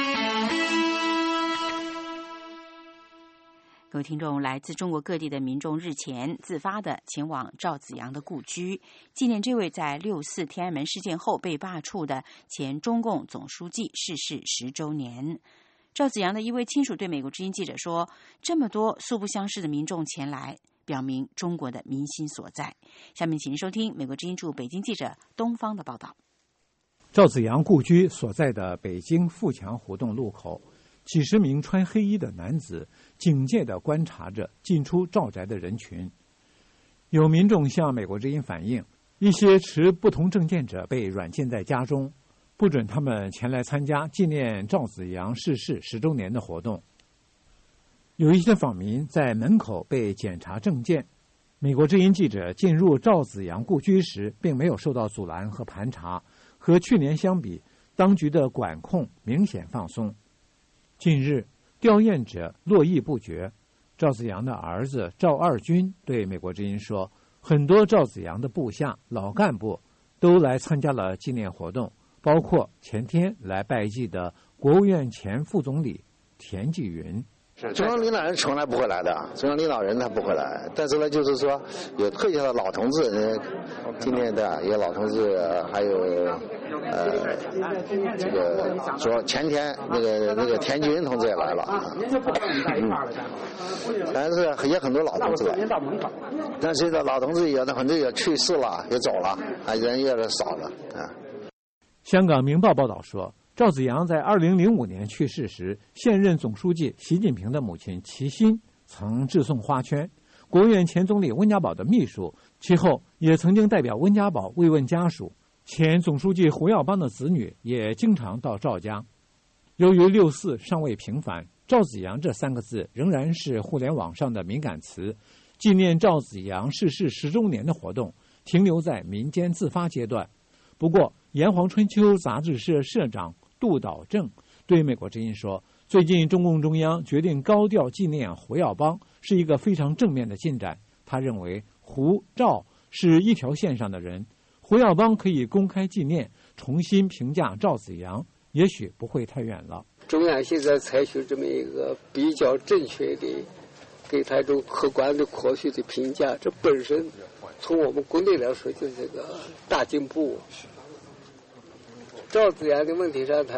Speaker 2: 各位听众，来自中国各地的民众日前自发地前往赵紫阳的故居，纪念这位在6·4天安门事件后被罢黜的前中共总书记逝世10周年。赵紫阳的一位亲属对美国之音记者说：“这么多素不相识的民众前来，表明中国的民心所在。”下面请您收听美国之音驻北京记者东方的报道。
Speaker 12: 赵紫阳故居所在的北京富强胡同路口，几十名穿黑衣的男子警戒地观察着进出赵宅的人群。有民众向美国之音反映，一些持不同政见者被软禁在家中，不准他们前来参加纪念赵紫阳逝世10周年的活动。有一些访民在门口被检查证件。美国之音记者进入赵紫阳故居时，并没有受到阻拦和盘查。和去年相比，当局的管控明显放松。近日，吊唁者络绎不绝。赵紫阳的儿子赵二军对美国之音说，很多赵紫阳的部下、老干部都来参加了纪念活动，包括前天来拜祭的国务院前副总理田纪云。
Speaker 6: 中央领导人从来不会来的，中央领导人他不会来，但是呢，就是说有退下的老同志，今天的有老同志，还有这个说前天那个田纪云同志也来了，但是也很多老同志来，但是老同志有的很多也去世了，也走了，人越来越少了啊。
Speaker 12: 香港《明报》报道说，赵紫阳在2005年去世时，现任总书记习近平的母亲齐心曾致送花圈。国务院前总理温家宝的秘书其后也曾经代表温家宝慰问家属。前总书记胡耀邦的子女也经常到赵家。由于6·4尚未平反，赵紫阳这3个字仍然是互联网上的敏感词。纪念赵紫阳逝世10周年的活动停留在民间自发阶段。不过，炎黄春秋杂志社社长杜导正对美国之音说，最近中共中央决定高调纪念胡耀邦是一个非常正面的进展。他认为胡赵是一条线上的人，胡耀邦可以公开纪念，重新评价赵紫阳，也许不会太远了。
Speaker 7: 中央现在采取这么一个比较正确的，给他一种客观的科学的评价，这本身从我们国内来说就是这个大进步。赵紫阳的问题上，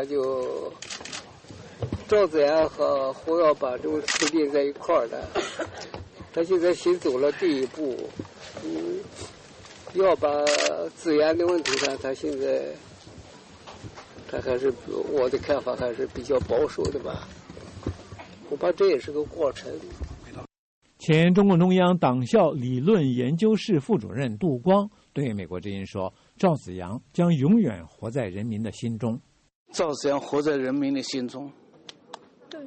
Speaker 7: 赵紫阳和胡耀邦这么处并在一块儿的，他现在先走了第一步。要把紫阳的问题上，他现在他还是我的看法还是比较保守的吧，我怕这也是个过程。
Speaker 12: 前中共中央党校理论研究室副主任杜光对美国之音说，赵紫阳将永远活在人民的心中。
Speaker 21: 赵紫阳活在人民的心中。对。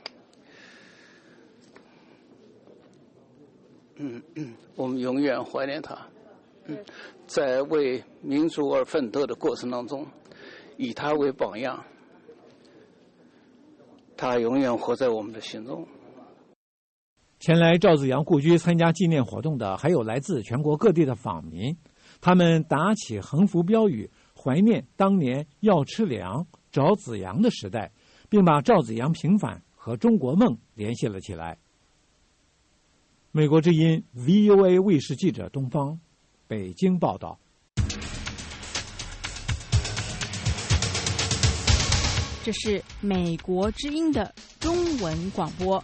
Speaker 21: 我们永远怀念他。在为民族而奋斗的过程当中，以他为榜样，他永远活在我们的心中。
Speaker 12: 前来赵紫阳故居参加纪念活动的还有来自全国各地的访民，他们打起横幅标语，怀念当年要吃粮找紫阳的时代，并把赵紫阳平反和中国梦联系了起来。美国之音 VOA 卫视记者东方，北京报道。
Speaker 9: 这是美国之音的中文广播。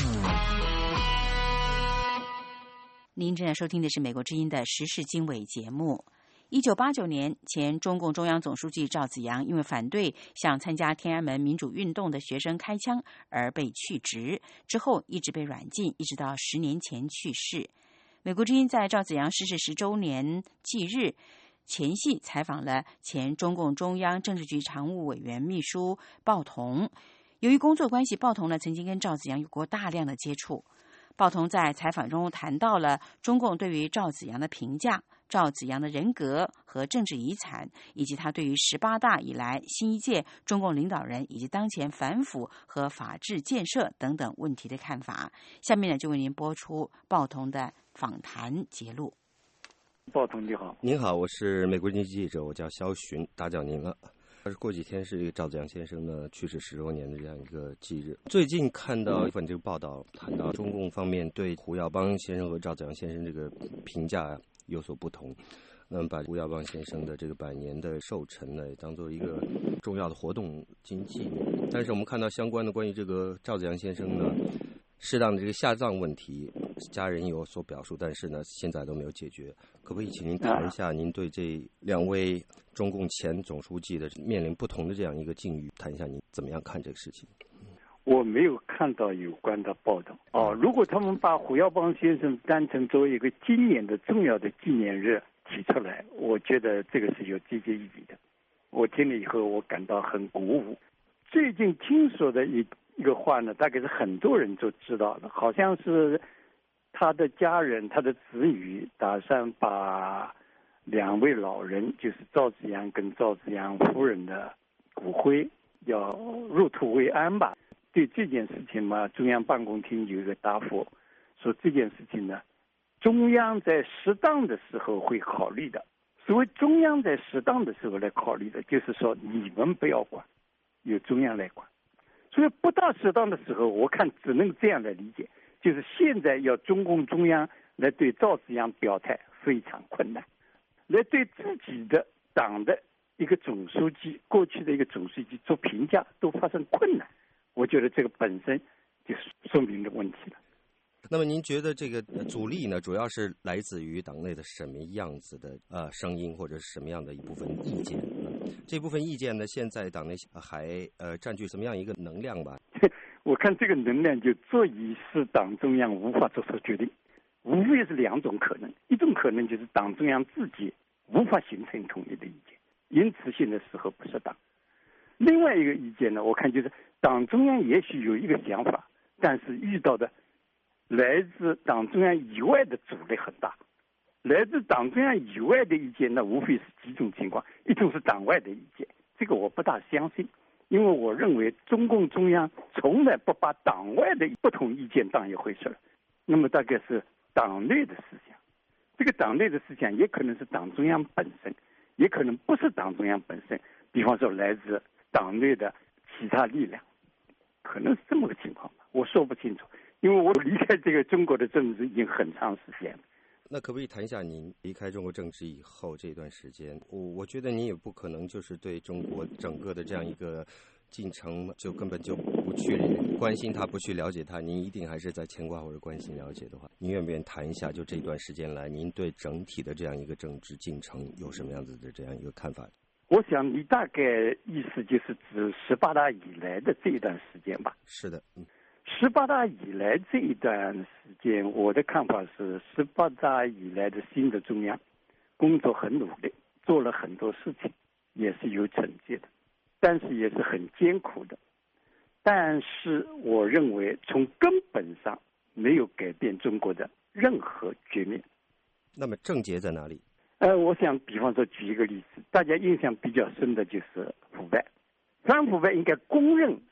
Speaker 2: 您正在收听的是美国之音的时事经纬节目。1989年，前中共中央总书记赵紫阳因为反对向参加天安门民主运动的学生开枪而被去职，之后一直被软禁，一直到10年前去世。美国之音在赵紫阳逝世10周年忌日前夕采访了前中共中央政治局常务委员秘书鲍同。由于工作关系，鲍同呢曾经跟赵紫阳有过大量的接触。鲍同在采访中谈到了中共对于赵紫阳的评价、赵紫阳的人格和政治遗产，以及他对于18大以来新一届中共领导人以及当前反腐和法治建设等等问题的看法。下面呢就为您播出鲍同的访谈节录。
Speaker 10: 鲍同你好。您好，我是美国经济记者，我叫肖寻，打搅您了。过几天是这个赵紫阳先生呢去世10周年的这样一个忌日。最近看到一份这个报道，谈到中共方面对胡耀邦先生和赵紫阳先生这个评价有所不同。那么把胡耀邦先生的这个100年的寿辰呢当做一个重要的活动进行纪念。但是我们看到相关的关于这个赵紫阳先生呢适当的这个下葬问题，家人有所表述，但是呢现在都没有解决。可不可以请您谈一下您对这2位中共前总书记的面临不同的这样一个境遇，谈一下您怎么样看这个事情？
Speaker 11: 我没有看到有关的报道。如果他们把胡耀邦先生当成作为一个今年的重要的纪念日提出来，我觉得这个是有积极意义的。我听了以后，我感到很鼓舞。最近听说的一个话呢，大概是很多人都知道的，好像是他的家人、他的子女打算把2位老人，就是赵紫阳跟赵紫阳夫人的骨灰要入土为安吧。对这件事情嘛，中央办公厅有一个答复，说这件事情呢，中央在适当的时候会考虑的。所谓中央在适当的时候来考虑的，就是说你们不要管，由中央来管。所以不大适当的时候，我看只能这样来理解，就是现在要中共中央来对赵紫阳表态非常困难，来对自己的党的一个总书记，过去的一个总书记做评价都发生困难。我觉得这个本身就说明了问题了。
Speaker 10: 那么您觉得这个阻力呢，主要是来自于党内的什么样子的声音，或者是什么样的一部分意见？这部分意见呢，现在党内还占据什么样一个能量吧？
Speaker 11: 我看这个能量就足以使党中央无法做出决定，无非是2种可能。一种可能就是党中央自己无法形成统一的意见，因此现在适合不适当。另外一个意见呢，我看就是党中央也许有一个想法，但是遇到的来自党中央以外的阻力很大。来自党中央以外的意见呢，无非是几种情况。一种是党外的意见，这个我不大相信，因为我认为中共中央从来不把党外的不同意见当一回事。那么大概是党内的思想，这个党内的思想也可能是党中央本身，也可能不是党中央本身，比方说来自党内的其他力量，可能是这么个情况吧，我说不清楚，因为我离开这个中国的政治已经很长时间了。
Speaker 10: 那可不可以谈一下您离开中国政治以后这段时间？我觉得您也不可能就是对中国整个的这样一个进程就根本就不去关心它，不去了解它，您一定还是在牵挂或者关心了解的话，您愿不愿意谈一下就这段时间来您对整体的这样一个政治进程有什么样子的这样一个看法？
Speaker 11: 我想你大概意思就是指18大以来的这一段时间吧？
Speaker 10: 是的
Speaker 11: ，18大以来这一段时间，我的看法是18大以来的新的中央工作很努力，做了很多事情，也是有成绩的，但是也是很艰苦的。但是我认为从根本上没有改变中国的任何局面。
Speaker 10: 那么症结在哪里？
Speaker 11: 我想比方说举一个例子，大家印象比较深的就是腐败。反腐败应该公认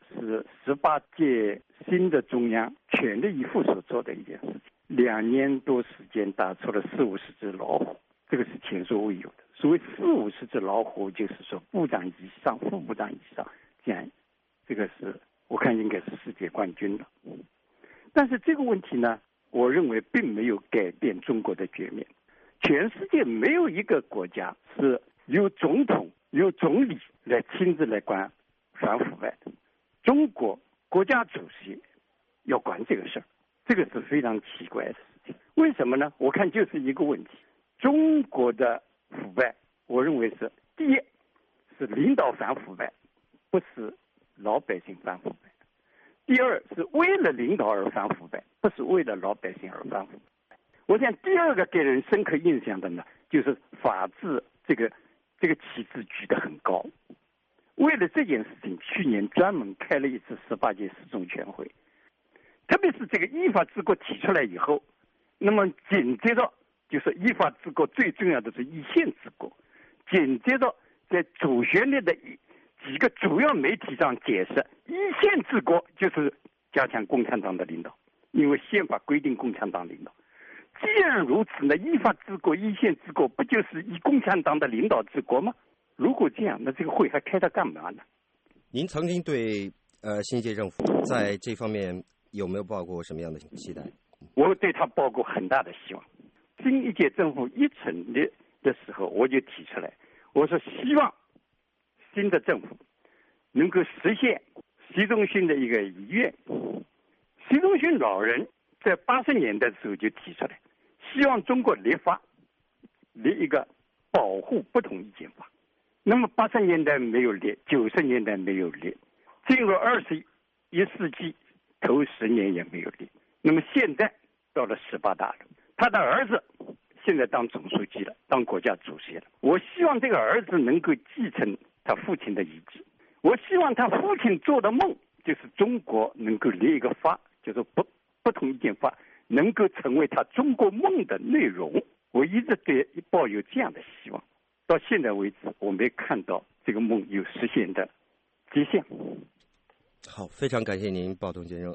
Speaker 11: 是18届新的中央全力以赴所做的一件事情。2年多时间打出了40-50只老虎，这个是前所未有的。所谓40-50只老虎，就是说部长以上、副部长以上这样，这个是我看应该是世界冠军了。但是这个问题呢，我认为并没有改变中国的局面。全世界没有一个国家是由总统、由总理来亲自来管反腐败的。中国国家主席要管这个事儿，这个是非常奇怪的事情。为什么呢？我看就是一个问题：中国的腐败，我认为是第一是领导反腐败，不是老百姓反腐败；第二是为了领导而反腐败，不是为了老百姓而反腐败。我想第二个给人深刻印象的呢，就是法治这个旗帜举得很高。为了这件事情，去年专门开了一次18届四中全会。特别是这个依法治国提出来以后，那么紧接着就是依法治国最重要的是一线治国，紧接着在主旋律的几个主要媒体上解释，一线治国就是加强共产党的领导，因为宪法规定共产党领导。既然如此呢，依法治国、一线治国不就是以共产党的领导治国吗？如果这样，那这个会还开它干嘛呢？
Speaker 10: 您曾经对新一届政府在这方面有没有抱过什么样的期待？
Speaker 11: 我对他抱过很大的希望。新一届政府一成立的时候，我就提出来，我说希望新的政府能够实现习仲勋的一个遗愿。习仲勋老人在80年代的时候就提出来，希望中国立法立一个保护不同意见法。那么80年代没有立，90年代没有立，进入21世纪头10年也没有立。那么现在到了18大了，他的儿子现在当总书记了，当国家主席了。我希望这个儿子能够继承他父亲的遗志。我希望他父亲做的梦，就是中国能够立一个法，就是不同意见法，能够成为他中国梦的内容。我一直抱有这样的希望。到现在为止，我没看到这个梦有实现的迹象。
Speaker 10: 好，非常感谢您，鲍东先生。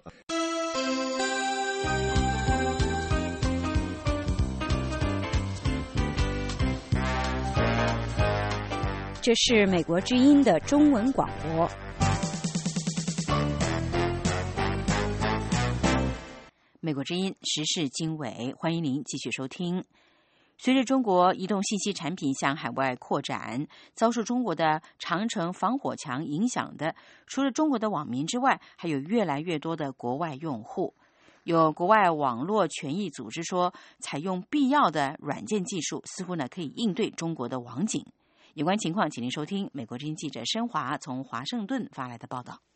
Speaker 2: 这是美国之音的中文广播。美国之音时事经纬，欢迎您继续收听。随着中国移动信息产品向海外扩展，遭受中国的长城防火墙影响的，除了中国的网民之外，还有越来越多的国外用户。有国外网络权益组织说，采用必要的软件技术，似乎可以应对中国的网警。有关情况，请您收听美国之音记者申华从华盛顿发来的报道。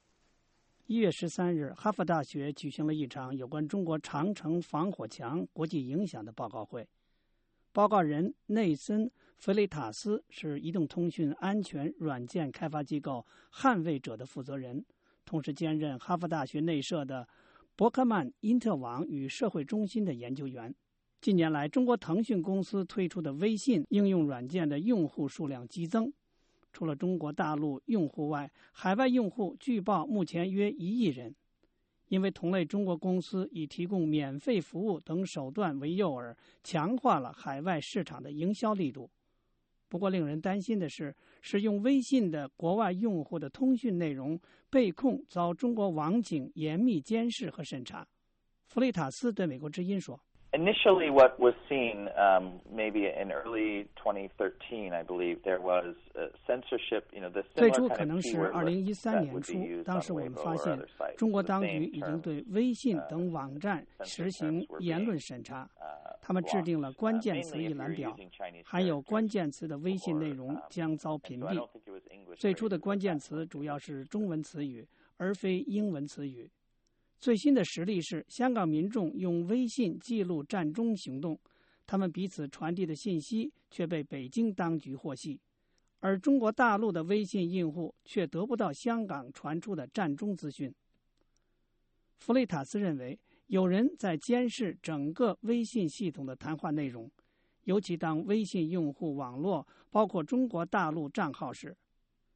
Speaker 13: 1月13日，哈佛大学举行了一场有关中国长城防火墙国际影响的报告会。报告人内森·弗雷塔斯是移动通讯安全软件开发机构捍卫者的负责人，同时兼任哈佛大学内设的伯克曼因特网与社会中心的研究员。近年来，中国腾讯公司推出的微信应用软件的用户数量激增。除了中国大陆用户外，海外用户据报目前约1亿人。因为同类中国公司以提供免费服务等手段为诱饵，强化了海外市场的营销力度。不过令人担心的是，使用微信的国外用户的通讯内容被控遭中国网警严密监视和审查。弗雷塔斯对美国之音说
Speaker 15: Initially, what was seen, maybe in early 2013, I believe there was censorship. The
Speaker 13: 最初可能是2013年初，当时我们发现中国当局已经对微信等网站实行言论审查。他们制定了关键词一览表，含有关键词的微信内容将遭屏蔽。最初的关键词主要是中文词语，而非英文词语。最新的实例是，香港民众用微信记录占中行动，他们彼此传递的信息却被北京当局获悉，而中国大陆的微信用户却得不到香港传出的占中资讯。弗雷塔斯认为，有人在监视整个微信系统的谈话内容，尤其当微信用户网络包括中国大陆账号时。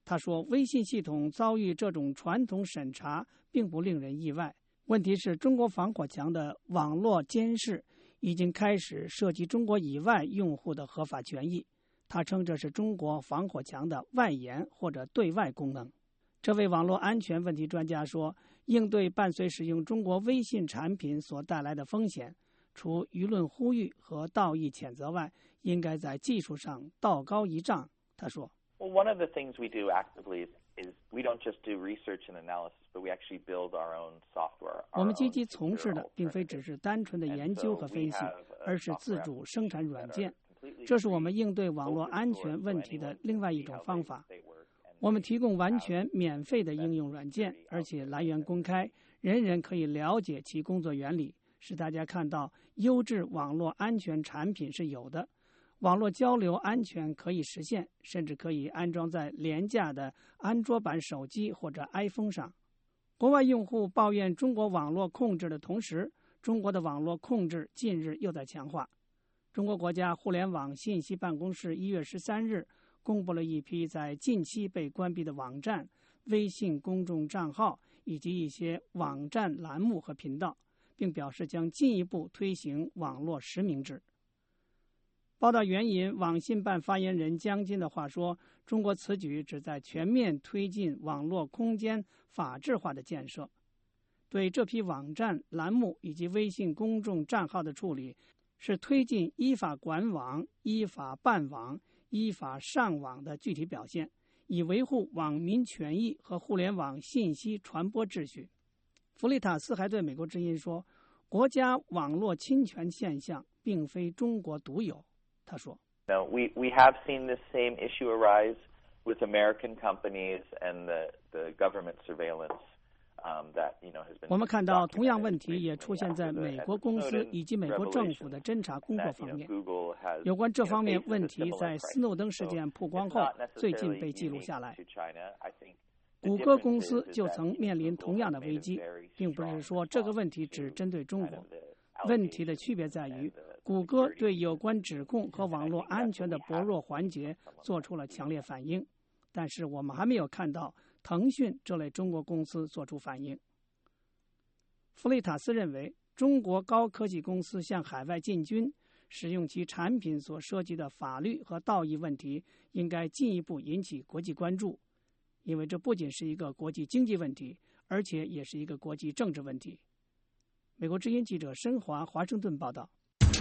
Speaker 13: 他说，微信系统遭遇这种传统审查并不令人意外。问题是中国防火墙的网络监视已经开始涉及中国以外用户的合法权益。他称这是中国防火墙的外延或者对外功能。这位网络安全问题专家说，应对伴随使用中国微信产品所带来的风险，除舆论呼吁和道义谴责外，应该在技术上道高一丈。他说
Speaker 15: Well, one of the things we do actively is we don't just do research and analysis, but we actually build our own software.
Speaker 13: 我们积极从事的并非只是单纯的研究和分析，而是自主生产软件。这是我们应对网络安全问题的另外一种方法。我们提供完全免费的应用软件，而且来源公开，人人可以了解其工作原理，使大家看到优质网络安全产品是有的。网络交流安全可以实现，甚至可以安装在廉价的安卓版手机或者 iPhone 上。国外用户抱怨中国网络控制的同时，中国的网络控制近日又在强化。中国国家互联网信息办公室1月13日公布了一批在近期被关闭的网站、微信公众账号以及一些网站栏目和频道，并表示将进一步推行网络实名制。报道援引网信办发言人江金的话说，中国此举旨在全面推进网络空间法治化的建设。对这批网站、栏目以及微信公众账号的处理，是推进依法管网、依法办网、依法上网的具体表现，以维护网民权益和互联网信息传播秩序。弗利塔斯还对美国之音说，国家网络侵权现象并非中国独有。他说
Speaker 15: No, we have seen this same issue arise with American companies and the government surveillance that, has been.
Speaker 13: 我们看到同样问题也出现在美国公司以及美国政府的侦查工作方面。有关这方面问题在斯诺登事件曝光后最近被记录下来。谷歌公司就曾面临同样的危机，并不是说这个问题只针对中国。问题的区别在于，谷歌对有关指控和网络安全的薄弱环节做出了强烈反应，但是我们还没有看到腾讯这类中国公司做出反应。弗利塔斯认为，中国高科技公司向海外进军，使用其产品所涉及的法律和道义问题，应该进一步引起国际关注，因为这不仅是一个国际经济问题，而且也是一个国际政治问题。美国之音记者申华华盛顿报道。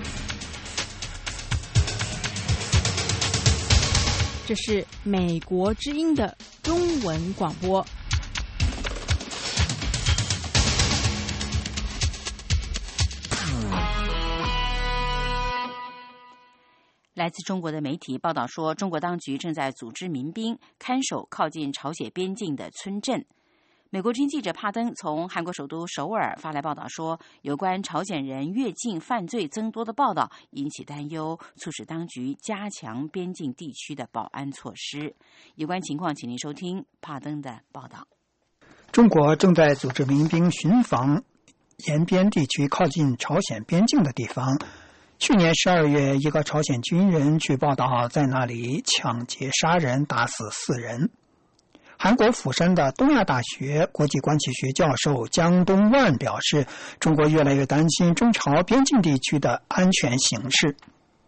Speaker 9: 这是美国之音的中文广播。
Speaker 2: 来自中国的媒体报道说，中国当局正在组织民兵看守靠近朝鲜边境的村镇。美国军记者帕登从韩国首都首尔发来报道说，有关朝鲜人越境犯罪增多的报道引起担忧，促使当局加强边境地区的保安措施。有关情况，请您收听帕登的报道。
Speaker 16: 中国正在组织民兵巡防沿边地区靠近朝鲜边境的地方。去年12月，一个朝鲜军人据报道在那里抢劫杀人，打死4人。韩国釜山的东亚大学国际关系学教授姜东万表示，中国越来越担心中朝边境地区的安全形势。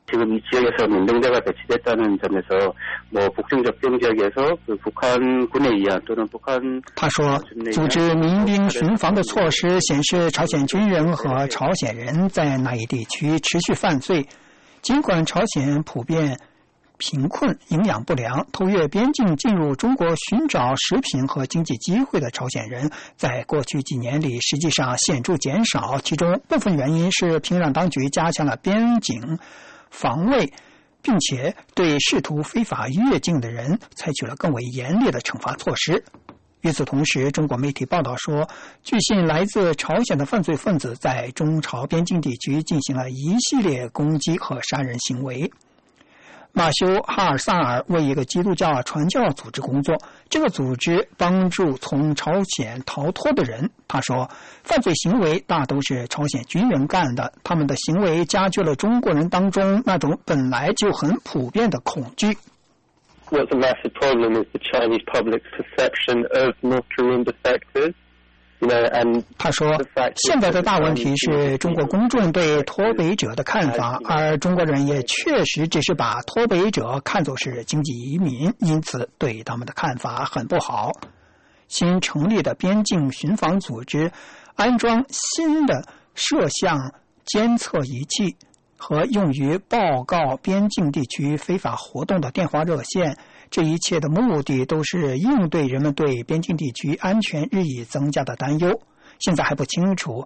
Speaker 16: 他说，组织民兵巡防的措施显示，朝鲜军人和朝鲜人在那一地区持续犯罪。尽管朝鲜普遍贫困、营养不良，偷越边境进入中国寻找食品和经济机会的朝鲜人，在过去几年里实际上显著减少。其中部分原因是平壤当局加强了边境防卫，并且对试图非法越境的人采取了更为严厉的惩罚措施。与此同时，中国媒体报道说，据信来自朝鲜的犯罪分子在中朝边境地区进行了一系列攻击和杀人行为。马修·哈尔萨尔为一个基督教传教组织工作，这个组织帮助从朝鲜逃脱的人。他说，犯罪行为大都是朝鲜军人干的，他们的行为加剧了中国人当中那种本来就很普遍的恐惧。
Speaker 8: what's a massive problem is the Chinese public's perception of North Korean defectors.
Speaker 16: 他说，现在的大问题是中国公众对脱北者的看法，而中国人也确实只是把脱北者看作是经济移民，因此对他们的看法很不好。新成立的边境巡防组织安装新的摄像监测仪器和用于报告边境地区非法活动的电话热线，这一切的目的都是应对人们对边境地区安全日益增加的担忧。现在还不清楚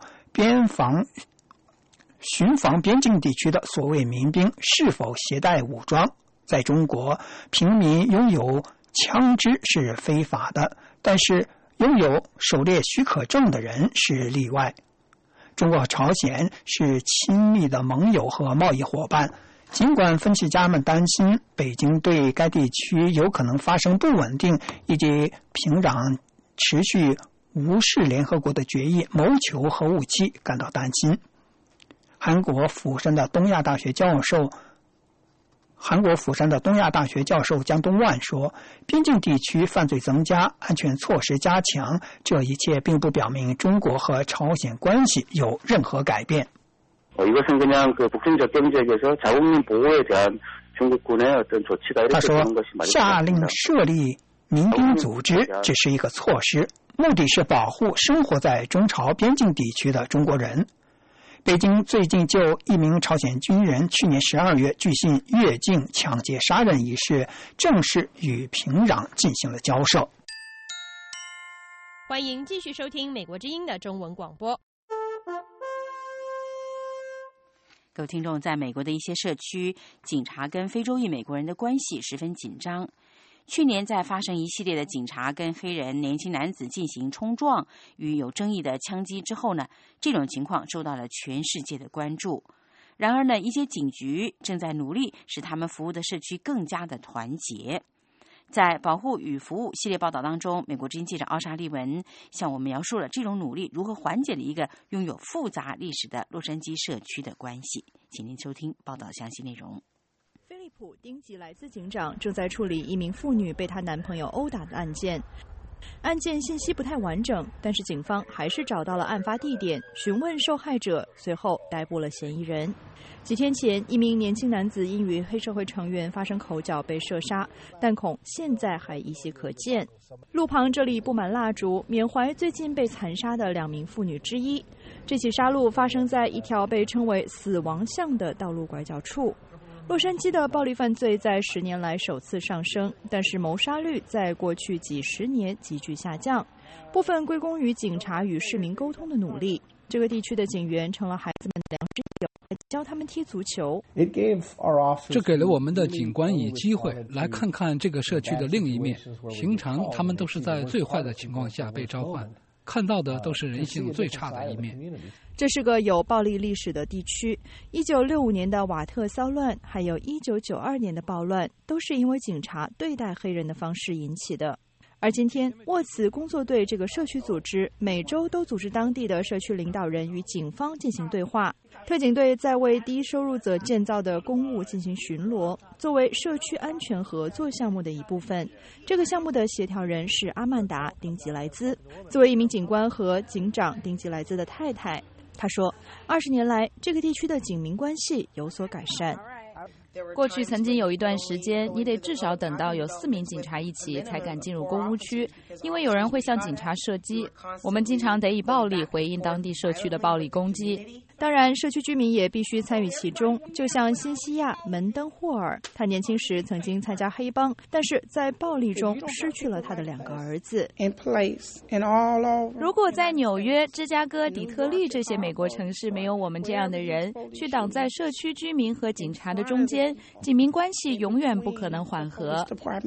Speaker 16: 巡防边境地区的所谓民兵是否携带武装。在中国，平民拥有枪支是非法的，但是拥有狩猎许可证的人是例外。中国和朝鲜是亲密的盟友和贸易伙伴，尽管分析家们担心北京对该地区有可能发生不稳定，以及平壤持续无视联合国的决议谋求核武器感到担心。韩国釜山的东亚大学教授姜东万说，边境地区犯罪增加，安全措施加强，这一切并不表明中国和朝鲜关系有任何改变。
Speaker 8: 이것은 그냥 그 북중적 경제에서 자국민 보호에 대한 중국군의 어떤 조치다 이렇게 보는 것이 맞습니다.
Speaker 16: 下令设立民兵组织只是一个措施，目的是保护生活在中朝边境地区的中国人。北京最近就一名朝鲜军人去年12月举行越境抢劫杀人一事，正式与平壤进行了交涉。
Speaker 4: 欢迎继续收听美国之音的中文广播。
Speaker 2: 各位听众，在美国的一些社区，警察跟非洲裔美国人的关系十分紧张。去年在发生一系列的警察跟黑人年轻男子进行冲撞与有争议的枪击之后呢，这种情况受到了全世界的关注。然而呢，一些警局正在努力使他们服务的社区更加的团结。 在保护与服务系列报道当中，美国之音记者奥莎利文向我们描述了这种努力如何缓解了一个拥有复杂历史的洛杉矶社区的关系。请您收听报道详细内容。
Speaker 5: 菲利普·丁吉莱兹警长正在处理一名妇女被她男朋友殴打的案件。案件信息不太完整，但是警方还是找到了案发地点，询问受害者，随后逮捕了嫌疑人。 几天前，一名年轻男子因与黑社会成员发生口角被射杀，弹孔现在还依稀可见。路旁这里布满蜡烛，缅怀最近被残杀的2名妇女之一。这起杀戮发生在一条被称为“死亡巷”的道路拐角处。洛杉矶的暴力犯罪在10年来首次上升，但是谋杀率在过去几十年急剧下降，部分归功于警察与市民沟通的努力。这个地区的警员成了孩子们的良师益友。 教他们踢足球，
Speaker 18: 这给了我们的警官以机会来看看这个社区的另一面。平常他们都是在最坏的情况下被召唤，看到的都是人性最差的一面。
Speaker 5: 这是个有暴力历史的地区。1965年的瓦特骚乱，还有1992年的暴乱，都是因为警察对待黑人的方式引起的。 而今天，沃茨工作队这个社区组织每周都组织当地的社区领导人与警方进行对话。特警队在为低收入者建造的公务进行巡逻，作为社区安全合作项目的一部分。这个项目的协调人是阿曼达·丁吉莱兹，作为一名警官和警长丁吉莱兹的太太。他说，20年来，这个地区的警民关系有所改善。
Speaker 14: 过去曾经有一段时间，你得至少等到有4名警察一起才敢进入公屋区，因为有人会向警察射击。我们经常得以暴力回应当地社区的暴力攻击。
Speaker 5: 当然，社区居民也必须参与其中。就像辛西亚·门登霍尔，他年轻时曾经参加黑帮，但是在暴力中失去了他的2个儿子。
Speaker 14: 如果在纽约、芝加哥、底特律这些美国城市没有我们这样的人去挡在社区居民和警察的中间， 警民关系永远不可能缓和。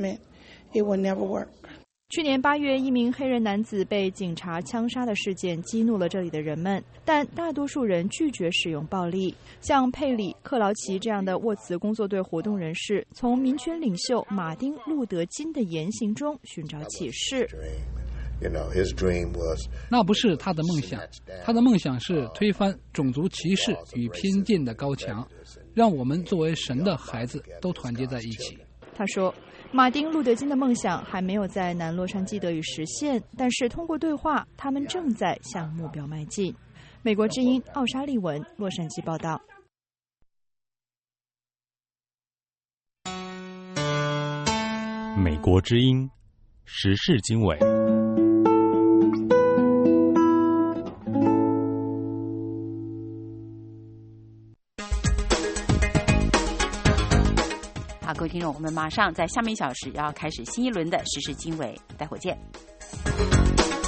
Speaker 5: 去年8月，一名黑人男子被警察枪杀的事件激怒了这里的人们，但大多数人拒绝使用暴力。像佩里·克劳奇这样的沃茨工作队活动人士，从民权领袖马丁·路德·金的言行中寻找启示。
Speaker 18: 那不是他的梦想，他的梦想是推翻种族歧视与偏见的高墙，让我们作为神的孩子都团结在一起。
Speaker 5: 他说，马丁·路德·金的梦想还没有在南洛杉矶得以实现，但是通过对话，他们正在向目标迈进。美国之音奥沙利文，洛杉矶报道。
Speaker 1: 美国之音时事经纬。
Speaker 2: 好，各位听众，我们马上在下面1小时要开始新一轮的时事经纬，待会儿见。